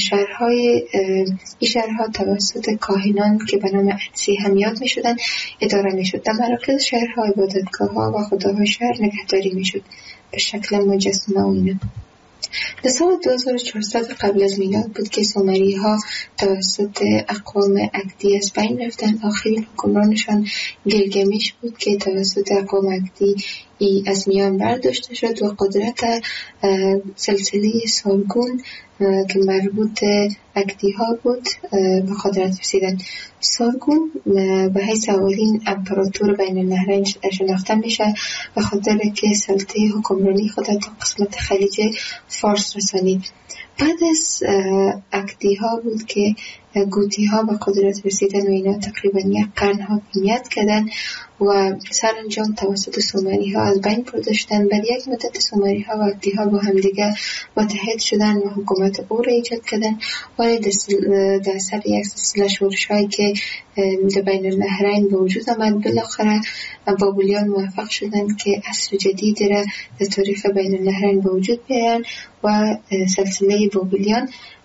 شهرها توسط کاهنان که به نام اتسی هم یاد می شدن اداره می شد. در مراکز شهرها عبادتگاه ها و خداهای شهر نگهداری می شد به شکل مجسمه و اینا. در سال 2400 قبل از میلاد بود که سومری ها توسط اقوام اکدی از بین رفتن. آخرین حکمرانشان گیلگمش بود که توسط اقوام اکدی از میان برداشته شد و قدرت سلسله سارگون که مربوط اکدی ها بود به قدرت رسیدن. سارگون به حیث اولین امپراتور بین النهرین شناخته میشه به خاطر که سلطه حکمرانی خود تا قسمت خلیج فارس رسانید. بعد از اکدی ها بود که گوتی ها به قدرت رسیدن و اینا تقریبا یک قرن حاکمیت کردن و سرانجام توسط سومری ها از بین برده شدن. بعد یک مدت سومری ها و اکدی ها با هم دیگه متحد شدن و حکومت او را ایجاد کردن، ولی در سر یک سلسله شورش هایی که در بین النهرین به وجود آمد بالاخره بابلیان موفق شدن که عصر جدیدی را در تاریخ بین النهرین به وجود بیارن و سلسله بابلیان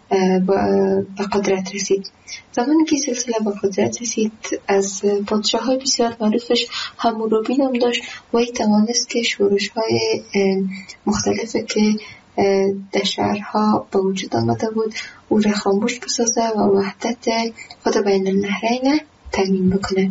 به قدرت رسید. زمانی که سلسله به قدرت رسید از پادشاه های بسیار معروفش حمورابی نام داشت و ای توانست که شورش های مختلفه که در شهرها به وجود آمده بود او را خاموش بسازه و وحدت خود بین النهرین تامین بکنه.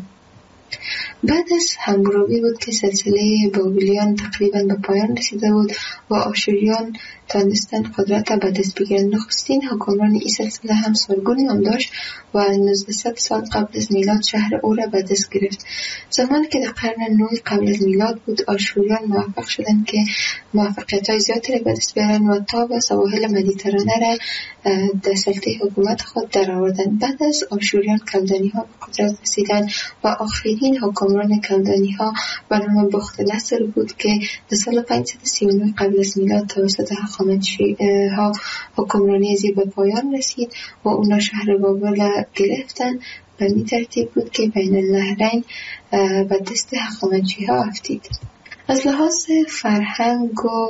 بعد از حمورابی بود که سلسله بابلیان تقریبا به پایان رسیده بود و آشوریان تانستن قدرت به دست بگیرن. نخستین حکمران این سلسله هم سارگون نام داشت و 1900 سال قبل از میلاد شهر او را به دست گرفت. زمانی که در قرن 9 قبل از میلاد بود آشوریان موفق شدن که موفقیت‌های زیادی را به دست بیارن و تا به سواحل مدیترانه را در سلطه حکومت خود درآوردن. بعد از آشوریان کلدانی ها به قدرت رسیدن و آخرین حکمران کلدانی ها به نام بختنصر بود که در سال 539 قبل از میلاد توسط هخامنشی ها حکمرانی از به پایان رسید و اونا شهر بابل گرفتن. به این ترتیب بود که بین النهرین به دست هخامنشی ها افتید. از لحاظ فرهنگ و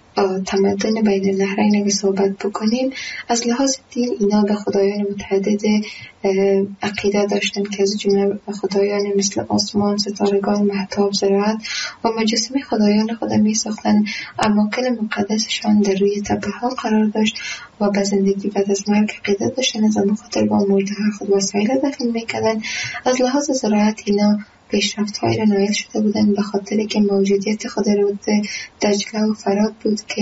تمدن بین النهرین اگه صحبت بکنیم، از لحاظ دین اینا به خدایان متعدد عقیده داشتن که از جمله خدایان مثل آسمان، ستارگان، مهتاب، زراعت و مجسمه خدایان خود می ساختن. اماکن مقدسشان در روی تپه ها قرار داشت و به زندگی بعد از مرگ عقیده داشتن، از خاطر با مرده خود وسایل دفن میکردن. از لحاظ زراعت اینا پیشرفت‌های را نایل شده بودند به خاطر که موجودیت خود رود دجله و فرات بود که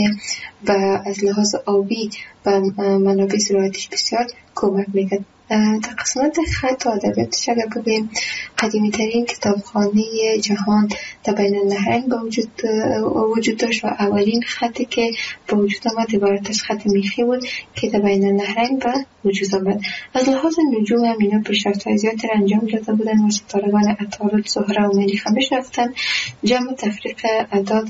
از لحاظ آبی و منابع زراعتیش بسیار کمک میکرد. در قسمت خط و ادبیاتش اگر بگوییم، قدیمی ترین کتابخانه جهان در بین النهرین به وجود داشت و اولین خطی که به وجود آمد عبارت از خط میخی بود که در بین النهرین به وجود آمد. از لحاظ نجوم هم اینا پیشرفت‌های زیادی را انجام داده بودن و ستارگان عطارد، زهره و مریخ هم رفتن. جمع تفریق اعداد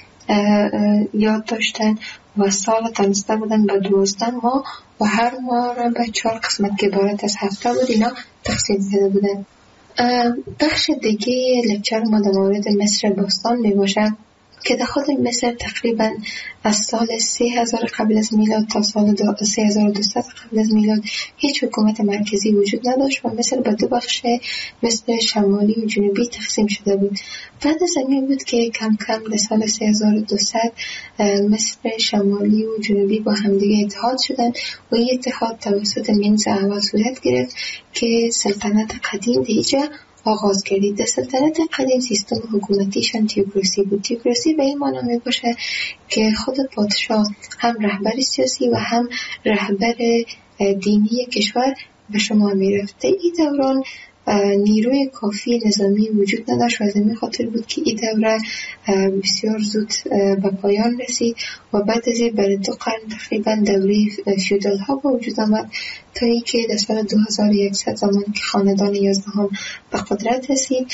یاد داشتن و سال تنسته بودن به 12 ماه و هر ماه را به 4 قسمت که عبارت از هفته بود اینا تقسیم کرده بودن. بخش دیگه لکچر ما در مورد مصر باستان می باشه که در خود مصر تقریبا از سال 3000 قبل از میلاد تا سال 3200 قبل از میلاد هیچ حکومت مرکزی وجود نداشت و مصر به 2 بخش مصر شمالی و جنوبی تقسیم شده بود. بعد از این بود که کم کم در سال 3200 مصر شمالی و جنوبی با همدیگه اتحاد شدن و این اتحاد توسط منز اول صورت گرفت که سلطنت قدیم دیجا آغاز کردید. در سلطنت قدیم سیستم حکومتیشان تیوکراسی بود. تیوکراسی به این معنی می باشه که خود پادشاه هم رهبر سیاسی و هم رهبر دینی کشور به شما می رفته. این دوران نیروی کافی نظامی وجود نداشت و از این خاطر بود که این دوره بسیار زود به پایان رسید و بعد از این برای 2 قرن تقریبا دوره فیودال ها به وجود آمد تا ای که در سال 2100 زمان که خاندان 11 به قدرت رسید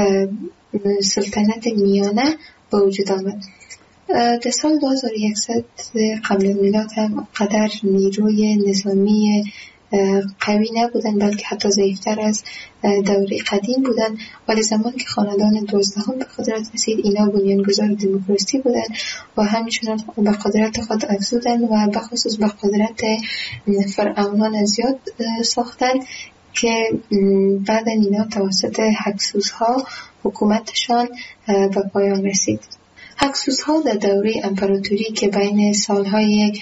سلطنت میانه به وجود آمد. در سال 2100 قبل از میلاد هم قدر نیروی نظامی قوی نبودن بلکه حتی ضعیفتر از دوره قدیم بودن، ولی زمان که خاندان 12 به قدرت رسید اینا بنیانگذار دموکراسی بودن و همچنان به قدرت خود افزودن و بخصوص به قدرت فرعونان زیاد ساختن که بعد اینا توسط هکسوس‌ها حکومتشان به پایان رسید. هکسوس‌ها در دوره امپراتوری که بین سالهای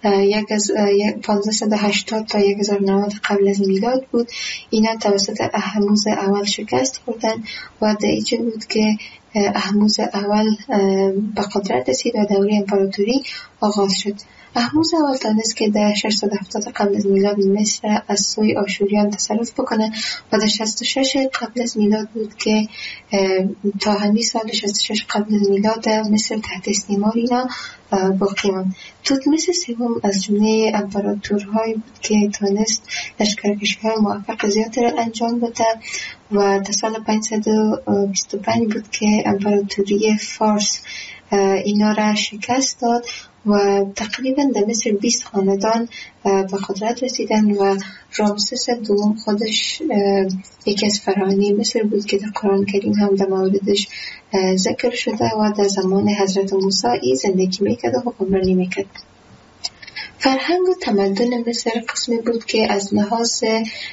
1580 تا 1090 قبل از میلاد بود، اینا توسط اهموز اول شکست خوردن و در اینجا بود که اهموز اول به قدرت رسید و دوره امپراتوری آغاز شد. اهموز اول تانست که در 670 قبل از میلاد مصر از سوی آشوریان تصرف بکنه و در 66 قبل از میلاد بود که تا همین سال 66 قبل از میلاد مصر تحت استعمار اینا باقی ماند. توتمس سوم از جمله امپراتورهایی بود که تانست لشکرکشی‌های موفق زیادی را انجام بده و در سال 525 بود که امپراتوری فارس اینا را شکست داد و تقریبا در مصر 20 خاندان به قدرت رسیدن و رامسس دوم خودش یکی از فراعنه مصر بود که در قرآن کریم هم در موردش ذکر شده و در زمان حضرت موسی زندگی میکرد و حکمرانی میکرد. فرهنگ و تمدن مصر قسمی بود که از لحاظ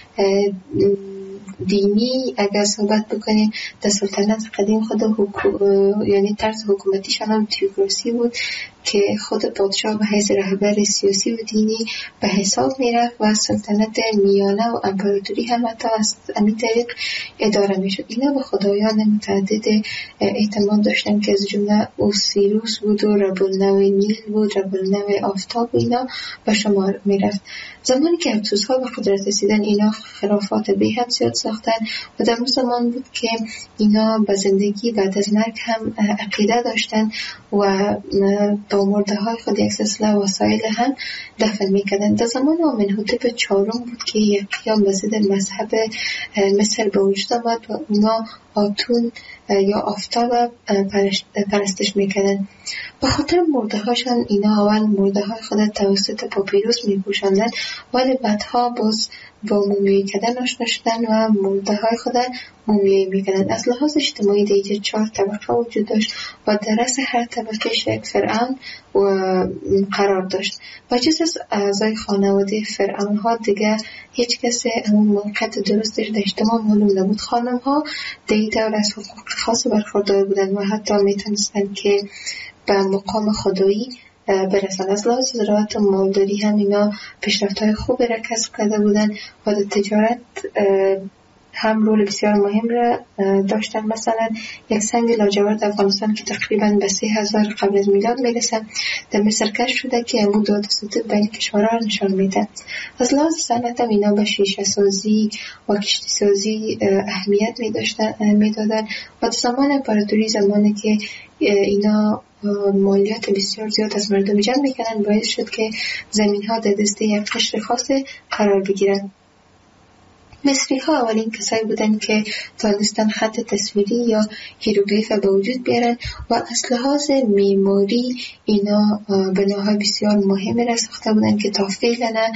دینی اگر صحبت بکنیم در سلطنت قدیم خود یعنی طرز حکومتیشان هم تیوکراسی بود که خود پادشاه به حیث رهبر سیاسی و دینی به حساب میرفت و سلطنت میانه و امپراتوری هم حتی از همین طریق اداره میشد. اینا به خدایان متعدد اعتماد داشتن که از جمله اوسیروس بود و رب النوع نیل بود، رب النوع آفتاب و اینا به شمار میرفت. زمانی که هکسوس‌ها به قدرت رسیدن اینا خرافات بی حد زیاد ساختن و در زمان بود که اینا به زندگی بعد از مرگ هم عقیده داشتن و با مرده های خود یک سلسله وسایل هم دفن میکردن. در زمان آمنحوتپ چهارم بود که یک قیام به ضد مذهب مصر به وجود آمد و اونا آتون یا آفتاب پرستش میکردن. به خاطر مرده هاشان اینا اول مرده های خود توسط پاپیروس میپوشندن ولی بعدها باز با مومیایی کردن آشنا شدن و مرده های خود مومیایی میکردن. از لحاظ اجتماعی دیگه 4 طبقه وجود داشت و در رأس هر طبقه یک فرعون قرار داشت و جز از اعضای خانواده فرعون ها دیگه هیچ کسی همون موقعیت درستش در اجتماع معلوم نبود. خانم ها دیگه دور از حقوق خاص برخوردار بودن و حتی میتونستن که به مقام خدایی برسن. از لحاظ زراعت و مالداری هم اینا پیشرفت‌های خوبی را کسب کرده بودن و در تجارت هم رول بسیار مهم را داشتن. مثلا یک سنگ لاجورد افغانستان که تقریبا به 3000 قبل از میلاد میرسه در مصر کشف شده که امو داد سطح بین کشورها نشان میده. از لحاظ صنعت هم اینا به شیشه سازی و کشتی سازی اهمیت میدادن و در زمان امپراتوری زمانی که اینا مالیات بسیار زیاد از مردم جمع میکنن باعث شد که زمین ها در دست یک قشر خاص قرار بگیرن. مصری ها اولین کسایی بودن که تانستن خط تصویری یا هیروگلیف به وجود بیارن و از لحاظ معماری اینا بناهای بسیار مهمی را ساخته بودن که تا فعلا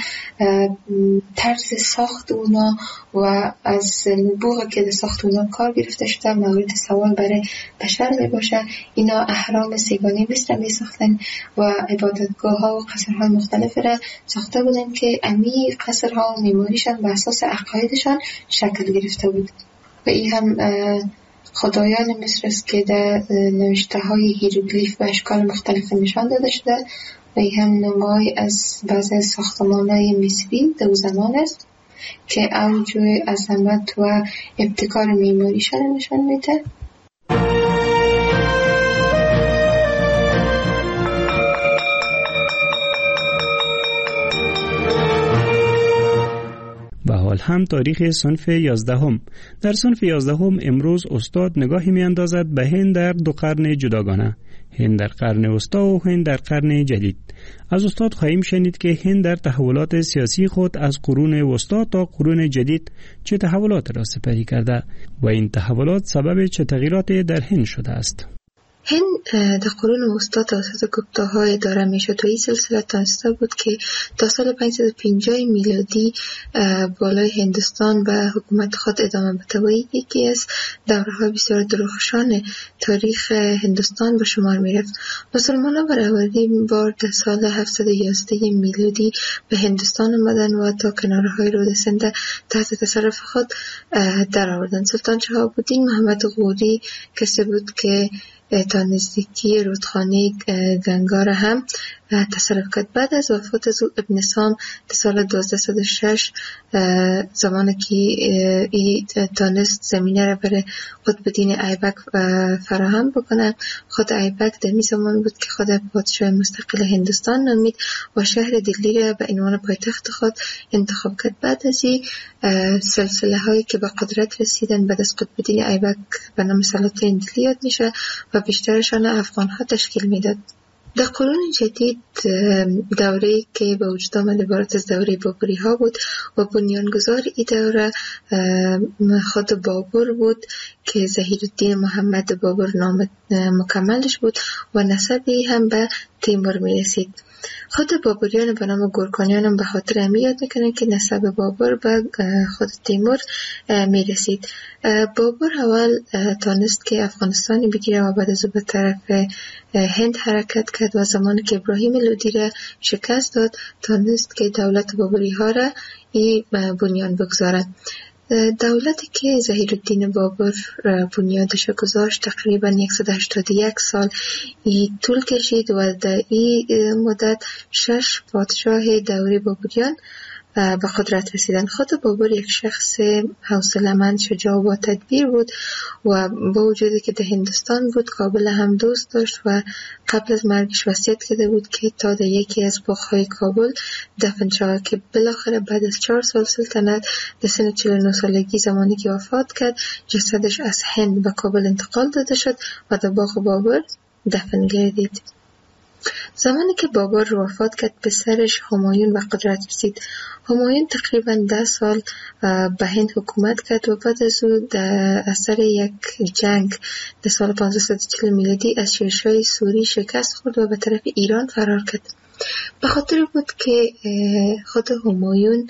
طرز ساخت اونا و از نبوغ که در ساخت اونا کار گرفته شده مورد سوال برای بشر می باشه. اینا اهرام سیگانی مصر می ساختن و عبادتگاه ها و قصرهای مختلف را ساخته بودن که امی قصرها و معماریشان به اساس عقایدشان شکل گرفته بود و این هم خدایان مصر است که در نوشته های هیروگلیف و اشکال مختلف نشان داده شده و این هم نمای از بعض ساختمان های مصری در زمان است که اوج عظمت و ابتکار معماریشان نشان میده. به حال هم تاریخ صنف 11. در صنف 11 امروز استاد نگاهی می اندازد به هند در 2 قرن جداگانه، هند در قرن وسطی و هند در قرن جدید. از استاد خواهیم شنید که هند در تحولات سیاسی خود از قرون وسطی تا قرون جدید چه تحولات را سپری کرده و این تحولات سبب چه تغییراتی در هند شده است. هند در قرون وسطی توسط گپتاها اداره میشد و این سلسله تانسته بود که تا سال 550 میلادی بالای هندوستان و حکومت خود ادامه بده و یکی از دوره‌های بسیار درخشان تاریخ هندوستان به شمار میرفت. مسلمانان برای اولین بار در سال 711 میلادی به هندوستان آمدند و تا کنارهای رود سند تحت تصرف خود درآوردند. سلطان شهاب‌الدین محمد غوری کسی بود که تا نزدیکی رودخانه گنگا را هم تصرف کرد. بعد از وفات ابن سام در سال 1206 زمانی که ای تانست زمینه را برای قطب‌الدین ایبک فراهم بکنه، خود ایبک در می زمان بود که خود پادشاه مستقل هندوستان نامید و شهر دلی را به عنوان پایتخت خود انتخاب کرد. بعد از این سلسله هایی که به قدرت رسیدن بعد از قطب‌الدین ایبک به نام سلاطین دلی یاد میشه و بیشترشان افغان ها تشکیل میداد. در قرون جدید دوره‌ای که به وجود آمد عبارت از دوره بابری ها بود و بنیانگذار این دوره خود بابر بود که ظهیرالدین محمد بابر نام مکملش بود و نسبی هم به تیمور می رسید. خود بابریان به نام گورکانیان هم به خاطر همی یاد میکنن که نسب بابر به خود تیمور می رسید. بابر اول تانست که افغانستانی بگیره و بعد از به طرف هند حرکت کرد و زمانی که ابراهیم لودی را شکست داد تانست که دولت بابری ها را بنیان بگذارد. دولتی که ظهیرالدین بابر بنیادش گذاشت تقریبا 181 سال طول کشید و در این مدت 6 پادشاه دوره بابریان به قدرت رسیدن. خود بابر یک شخص حوصله‌مند، شجاع و با تدبیر بود و با وجودی که در هندوستان بود کابل هم دوست داشت و قبل از مرگش وصیت کرده بود که تا در یکی از باغ‌های کابل دفن شود که بالاخره بعد از 4 سال سلطنت در سن 49 سالگی زمانی که وفات کرد جسدش از هند به کابل انتقال داده شد و در باغ بابر دفن گردید. زمانی که بابر وفات کرد پسرش همایون به قدرت رسید. همایون تقریبا 10 سال به هند حکومت کرد و بعد از او در اثر یک جنگ در سال 1540 میلادی از شیرشاه سوری شکست خورد و به طرف ایران فرار کرد. به خاطر بود که خود همایون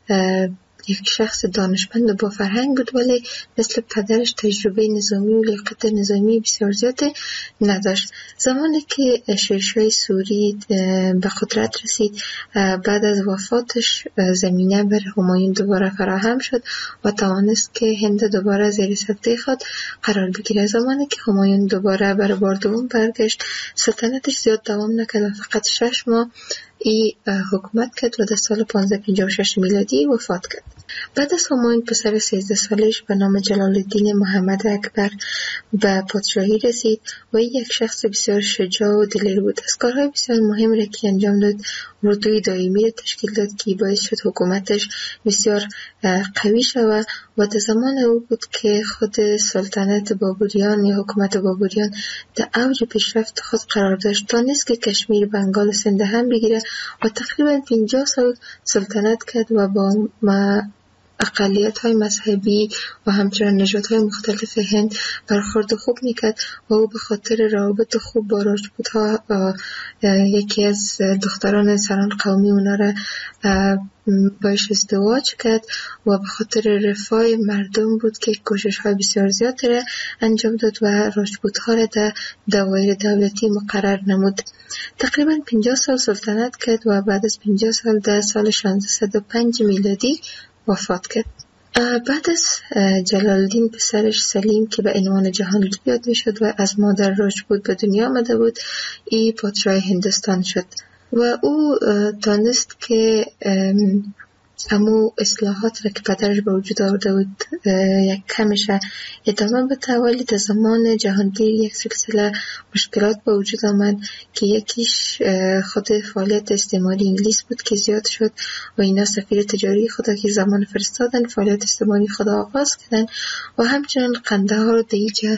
یک شخص دانشمند و با فرهنگ بود ولی مثل پدرش تجربه نظامی و لیاقت نظامی بسیار زیاد نداشت. زمانی که شیرشاه سوری به قدرت رسید بعد از وفاتش زمینه بر همایون دوباره فراهم شد و توانست که هند دوباره زیر سلطه خود قرار بگیره. زمانی که همایون دوباره برای بار دوم برگشت سلطنتش زیاد دوام نکرد و فقط 6 ماه حکومت کرد و در سال 1556 میلادی وفات کرد. بعد از همایون پسر 13 سالش به نام جلال الدین محمد اکبر به پادشاهی رسید و یک شخص بسیار شجاع و دلیر بود. از کارهای بسیار مهم را که انجام داد اردوی دائمی را تشکیل داد که باعث شد حکومتش بسیار قوی شود و در زمان او بود که خود سلطنت بابریان یا حکومت بابریان در اوج پیشرفت خود قرار داشت تا نیست که کشمیر، بنگال و سند هم بگیره و تقریبا 50 سال سلطنت کرد و با اقلیت‌های مذهبی و همچنین نژادهای مختلف هند برخورد خوب میکرد و او به خاطر روابط خوب با راجپوت‌ها یکی از دختران سران قومی اونا را باش ازدواج کرد و به خاطر رفاه مردم بود که کوشش‌های بسیار زیادی را انجام داد و راجپوت‌ها را در دوایر دولتی مقرر نمود. تقریبا 50 سال سلطنت کرد و بعد از 50 سال در سال 1605 میلادی وفات کرد. بعد از جلال الدین پسرش سلیم که به عنوان جهانگیر یاد می شد و از مادر راجپوت به دنیا آمده بود ای پادشاه هندوستان شد و او دانست که امو اصلاحات را که پدرش به وجود آورده بود یک کمش ادامه بده، ولی در زمان جهانگیر یک سلسله مشکلات به وجود آمد که یکیش خود فعالیت استعماری انگلیس بود که زیاد شد و اینا سفیر تجاری خدا که زمان فرستادن فعالیت استعماری خدا آغاز کردن و همچنان قندهار رو دیگه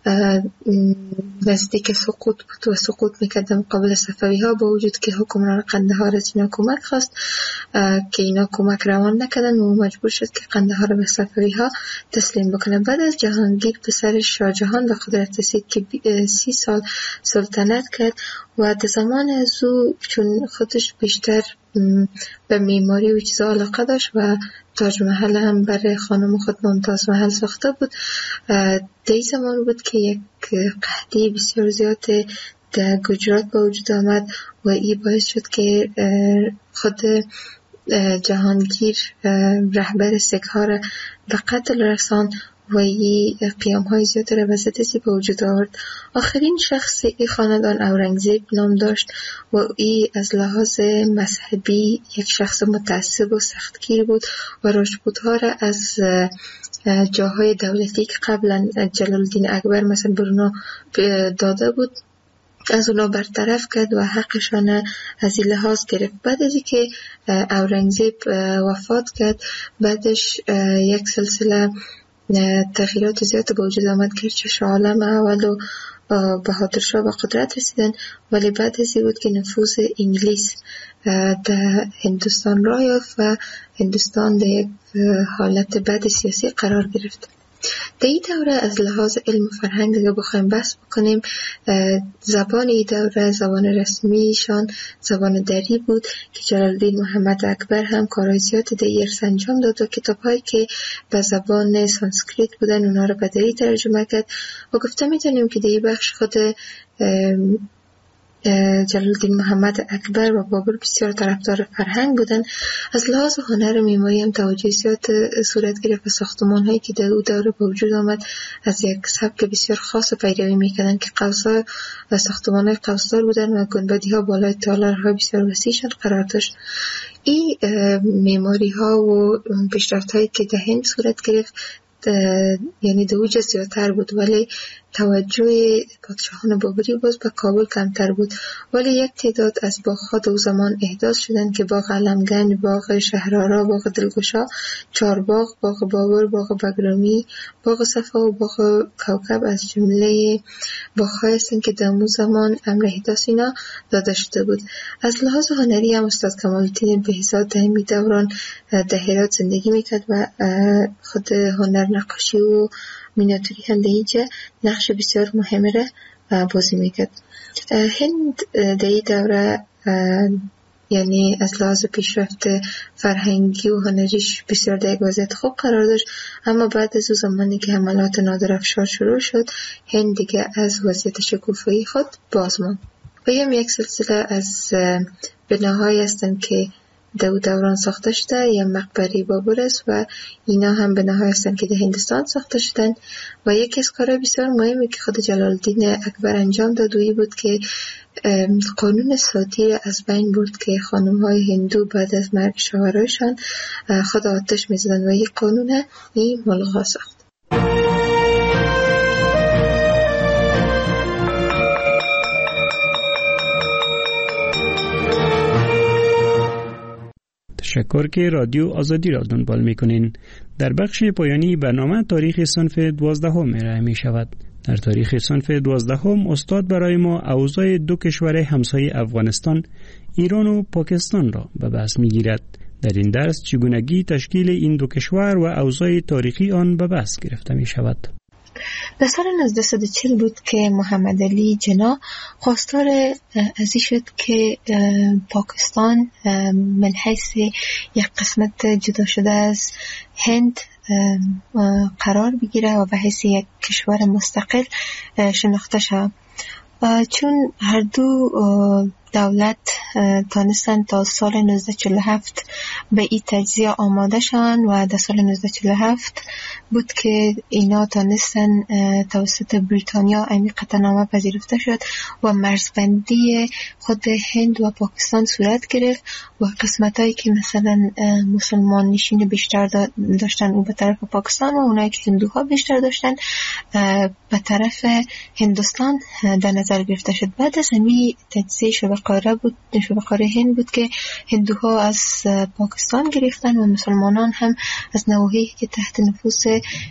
نزدیک سقوط بود و سقوط میکرد مقابل صفوی ها، با وجود که حکمران قندهار از اینا کمک خواست که اینا کمک روان نکردن و مجبور شد که قندهار رو به صفوی ها تسلیم بکنه. بعد از جهانگیر پسر شاه جهان به قدرت رسید که 30 سال سلطنت کرد و در زمان از او چون خودش بیشتر به معماری و چیزا علاقه داشت و تاج محل هم برای خانم خود ممتاز محل ساخته بود، در این زمان بود که یک قحطی بسیار زیاد در گجرات به وجود آمد و این باعث شد که خود جهانگیر رهبر سکه ها را به قتل رساند و این قیام های زیاد را به ضد به وجود آورد. آخرین شخص این خاندان اورنگزیب نام داشت و این از لحاظ مذهبی یک شخص متعصب و سختگیر بود و راجپوت ها را از جاهای دولتی که قبلا جلال الدین اکبر مثلا برنا داده بود از اونا برطرف کرد و حقشان از این لحاظ گرفت. بعد از اینکه اورنگزیب وفات کرد، بعدش یک سلسله تغییرات زیاد به وجود آمد که شاه عالم اول و بهادر شاه به قدرت رسیدن، ولی بعد از این بود که نفوذ انگلیس در هندوستان راه یافت و هندوستان در یک حالت بد سیاسی قرار گرفت. در این دوره از لحاظ علم و فرهنگ اگه بخوایم بحث بکنیم، زبان این دوره زبان رسمیشان زبان دری بود که جلال الدین محمد اکبر هم کارهای زیاد در ارث انجام داد و کتاب‌هایی که به زبان سانسکریت بودن اونا رو به دری ترجمه کرد و گفته می‌تونیم که در این بخش خود جلال الدین محمد اکبر و بابر بسیار طرفدار فرهنگ بودن. از لحاظ هنر و معماری هم توجه زیاد صورت گرفت و ساختمان هایی که در او دوره به وجود آمد از یک سبک بسیار خاص پیروی میکردن که قوس‌ها و ساختمان های قوسدار بودن و گنبدی ها بالای تالارهای بسیار وسیعشان قرار داشت. این معماری ها و پیشرفت هایی که در هند صورت گرفت یعنی در اوج زیادتر بود، ولی توجه پادشاهان بابری باز به کابل کمتر بود. ولی یک تعداد از باغ‌ها در زمان احداث شدند که باغ علمگنج، باغ شهرآرا، باغ دلگشا، چارباغ، باغ بابر، باغ بگرامی، باغ صفا و باغ کوکب از جمله باغ‌هایی هستند که در اون زمان امر احداث اینا داده شده بود. از لحاظ هنری هم استاد کمال‌الدین بهزاد در این دوران در هرات زندگی میکرد و خود هنر نقاشی و مینیاتوری هم در اینجا نقش بسیار مهمه را بازی میکرد. هند در این دوره یعنی از لحاظ پیشرفت فرهنگی و هنریش بسیار در یک وضعیت خوب قرار داشت، اما بعد از اون زمانی که حملات نادرافشار شروع شد، هند دیگه از وضعیت شکوفایی خود باز ماند. و یک سلسله از بناهایی هستند که در دوران ساخته شده، یا مقبره بابر است و اینا هم بناهایی هستند که در هندوستان ساخته شدند. و یکی از کارهای بسیار مهمی که خود جلال الدین اکبر انجام داد و بود که قانون ساتی از بین برد که خانم‌های هندو بعد از مرگ شوهرایشان خود آتش می‌زدند و یک قانون این ملغا ساخت. تشکر که رادیو آزادی را دنبال می‌کنین. در بخش پایانی برنامه تاریخ صنف 12 ارائه می شود. در تاریخ صنف 12 استاد برای ما اوضاع دو کشور همسایه افغانستان، ایران و پاکستان را به بحث می‌گیرد. در این درس چگونگی تشکیل این دو کشور و اوضاع تاریخی آن به بحث گرفته می شود. در سال 1940 بود که محمد علی جناح خواستار از این شد که پاکستان من حیث یک قسمت جدا شده از هند قرار بگیره و به حیث یک کشور مستقل شناخته شود. چون هر دو دولت تانستن تا سال 1947 به این تجزیه آماده شدن و در سال 1947 بود که اینا تانستن توسط بریتانیا این قطعنامه پذیرفته شد و مرزبندی خود هند و پاکستان صورت گرفت و قسمتایی که مثلا مسلمان نشین بیشتر داشتن او به طرف پاکستان و اونایی که هندوها بیشتر داشتن به طرف هندوستان در نظر گرفته شد. بعد از همین تجزیه شبه قاره هند بود که هندوها از پاکستان گرفتن و مسلمانان هم از نواحی که تحت نفوذ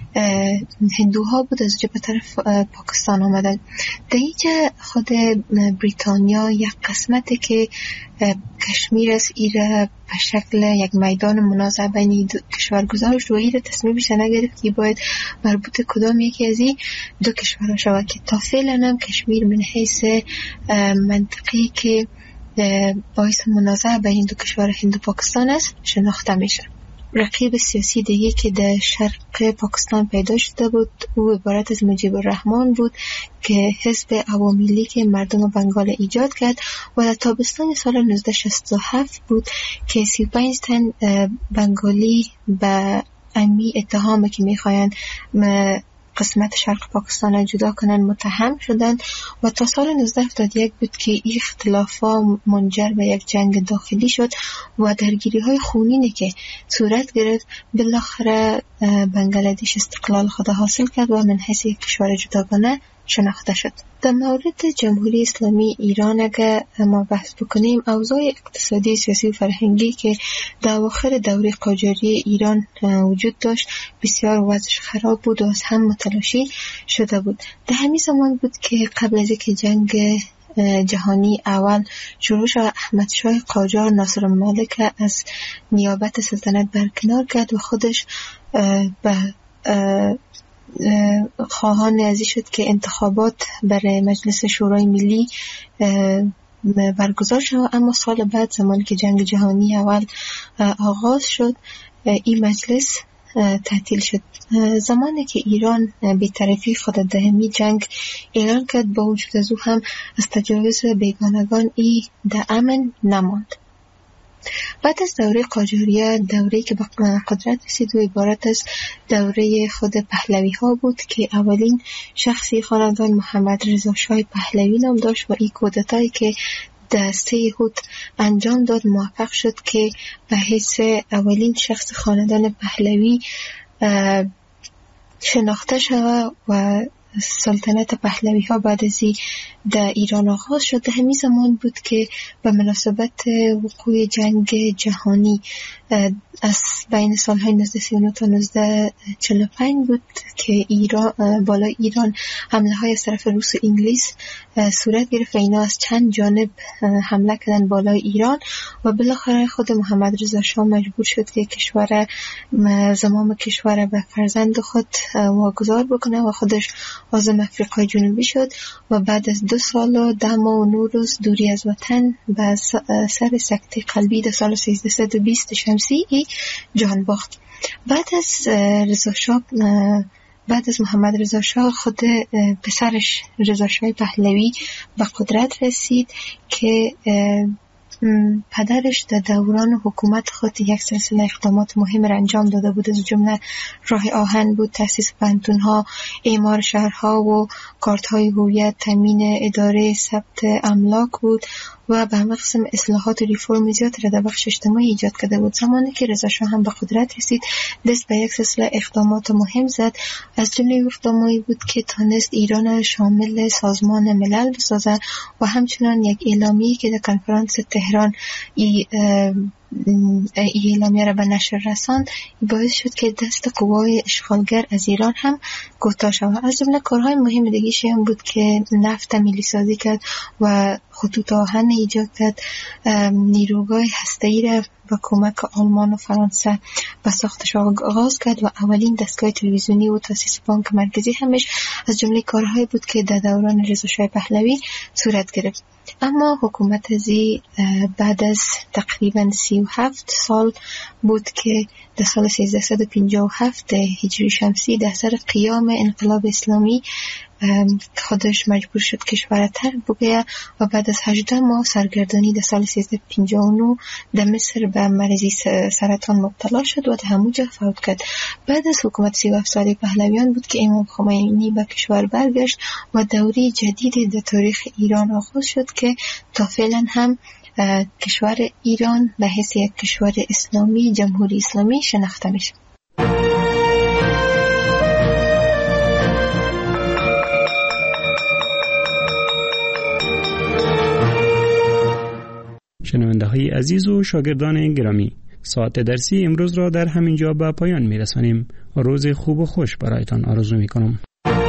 هندوها بود از به طرف پاکستان آمدن. در اینجا خود بریتانیا یک قسمتی که کشمیر است ایره به شکل یک میدان منازعه بین دو کشور گذاشت و ایره تصمیمش نگرفت که باید مربوط کدام یکی از این دو کشورها شود که تا فعلا هم کشمیر من حیث منطقی که باعث منازعه بین دو کشور هند و پاکستان است شناخته میشه. رقیب سیاسی دیگه که در شرق پاکستان پیدا شده بود او عبارت از مجیب الرحمن بود که حزب عوامی لیگ مردم بنگال ایجاد کرد و در تابستان سال 1967 بود که 35 تن بنگالی به امی اتهامی که میخواین قسمت شرق پاکستان جدا کنن متهم شدن و تا سال 1971 بود که این اختلافا منجر به یک جنگ داخلی شد و درگیری های خونینی که صورت گرفت بالاخره بنگلادش استقلال خود حاصل کرد و من حیث یک کشور جداگانه شناخته شد. در مورد جمهوری اسلامی ایران اگه ما بحث بکنیم اوضاع اقتصادی سیاسی و فرهنگی که در اواخر دوره قاجاری ایران وجود داشت بسیار وضعش خراب بود و از هم متلاشی شده بود. در همین زمان بود که قبل از اینکه جنگ جهانی اول شروع شد احمد شاه قاجار ناصر الملک از نیابت سلطنت برکنار کرد و خودش به خواهان ازی شد که انتخابات برای مجلس شورای ملی برگزار شد. اما سال بعد زمانی که جنگ جهانی اول آغاز شد این مجلس تعطیل شد. زمانی که ایران بی‌طرفی خود در همین جنگ اعلان کرد با وجود از او هم از تجاوز بیگانگان ای در امن نماند. بعد از دوره قاجاریه دوره‌ای که به قدرت رسید و عبارت از دوره خود پهلوی ها بود که اولین شخصی خاندان محمد رضا شاه پهلوی نام داشت و این کودتایی که دسته هود انجام داد موفق شد که به حیث اولین شخص خاندان پهلوی شناخته شود و سلطنت پهلوی ها بعد از در ایران آغاز شد. در همین زمان بود که به مناسبت وقوع جنگ جهانی از بین سالهای 1939 تا 1945 بود که ایران بالای ایران حمله های از طرف روس و انگلیس صورت گرفت و اینا از چند جانب حمله کردن بالای ایران و بالاخره خود محمد رضا شاه مجبور شد که زمام کشور به فرزند خود واگذار بکنه و خودش عازم افریقای جنوبی شد و بعد از 2 سال و 10 ماه و 9 روز دوری از وطن به سر سکته قلبی در سال 1320 شمسی جان باخت. بعد از محمد رضا شاه خود پسرش رضا شاه پهلوی به قدرت رسید که پدرش در دوران حکومت خود یک سلسله اقدامات مهم را انجام داده بود. از جمله راه آهن بود، تأسیس پانتون‌ها، اعمار شهرها و کارت‌های هویت، تامین اداره ثبت املاک بود و به همه قسم اصلاحات و ریفرم زیاد را در بخش اجتماعی ایجاد کرده بود. زمانی که رضا شاه هم به قدرت رسید دست به یک سلسله اقدامات مهم زد. از جمله اقداماتی بود که تانست ایران شامل سازمان ملل بسازد و همچنان یک اعلامیه که در کنفرانس تهران اعلامیه را به نشر رساند باعث شد که دست قوای اشغالگر از ایران هم کوتاه شود. از جمله کارهای مهم دیگه‌ش هم بود که نفت ملی سازی کرد و خطوط آهن ایجاد کرد، نیروگاه هسته‌ای را با کمک آلمان و فرانسه به ساختش آغاز کرد و اولین دستگاه تلویزیونی و تاسیس بانک مرکزی همش از جمله کارهایی بود که در دوران رضا شاه پهلوی صورت گرفت. اما حکومت زی بعد از تقریبا 37 سال بود که در سال 1357 هجری شمسی در سر قیام انقلاب اسلامی خودش مجبور شد کشور ترک بگیره و بعد از 18 ماه سرگردانی در سال 1359 در مصر به مرض سرطان مبتلا شد و در همونجا فوت کرد. بعد از حکومت 37 ساله پهلویان بود که امام خمینی به کشور برگشت و دوره جدید در تاریخ ایران آغاز شد که تا فعلا هم کشور ایران به حیث یک کشور اسلامی، جمهوری اسلامی شناخته میشه. شنونده های عزیز و شاگردان گرامی، ساعت درسی امروز را در همین جا به پایان می رسانیم. روز خوب و خوش برایتان آرزو می کنم.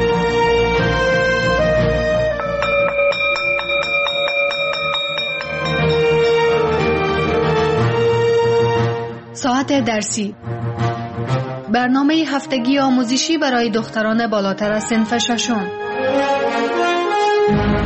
ساعت درسی، برنامه هفتگی آموزشی برای دختران بالاتر از صنف ششم.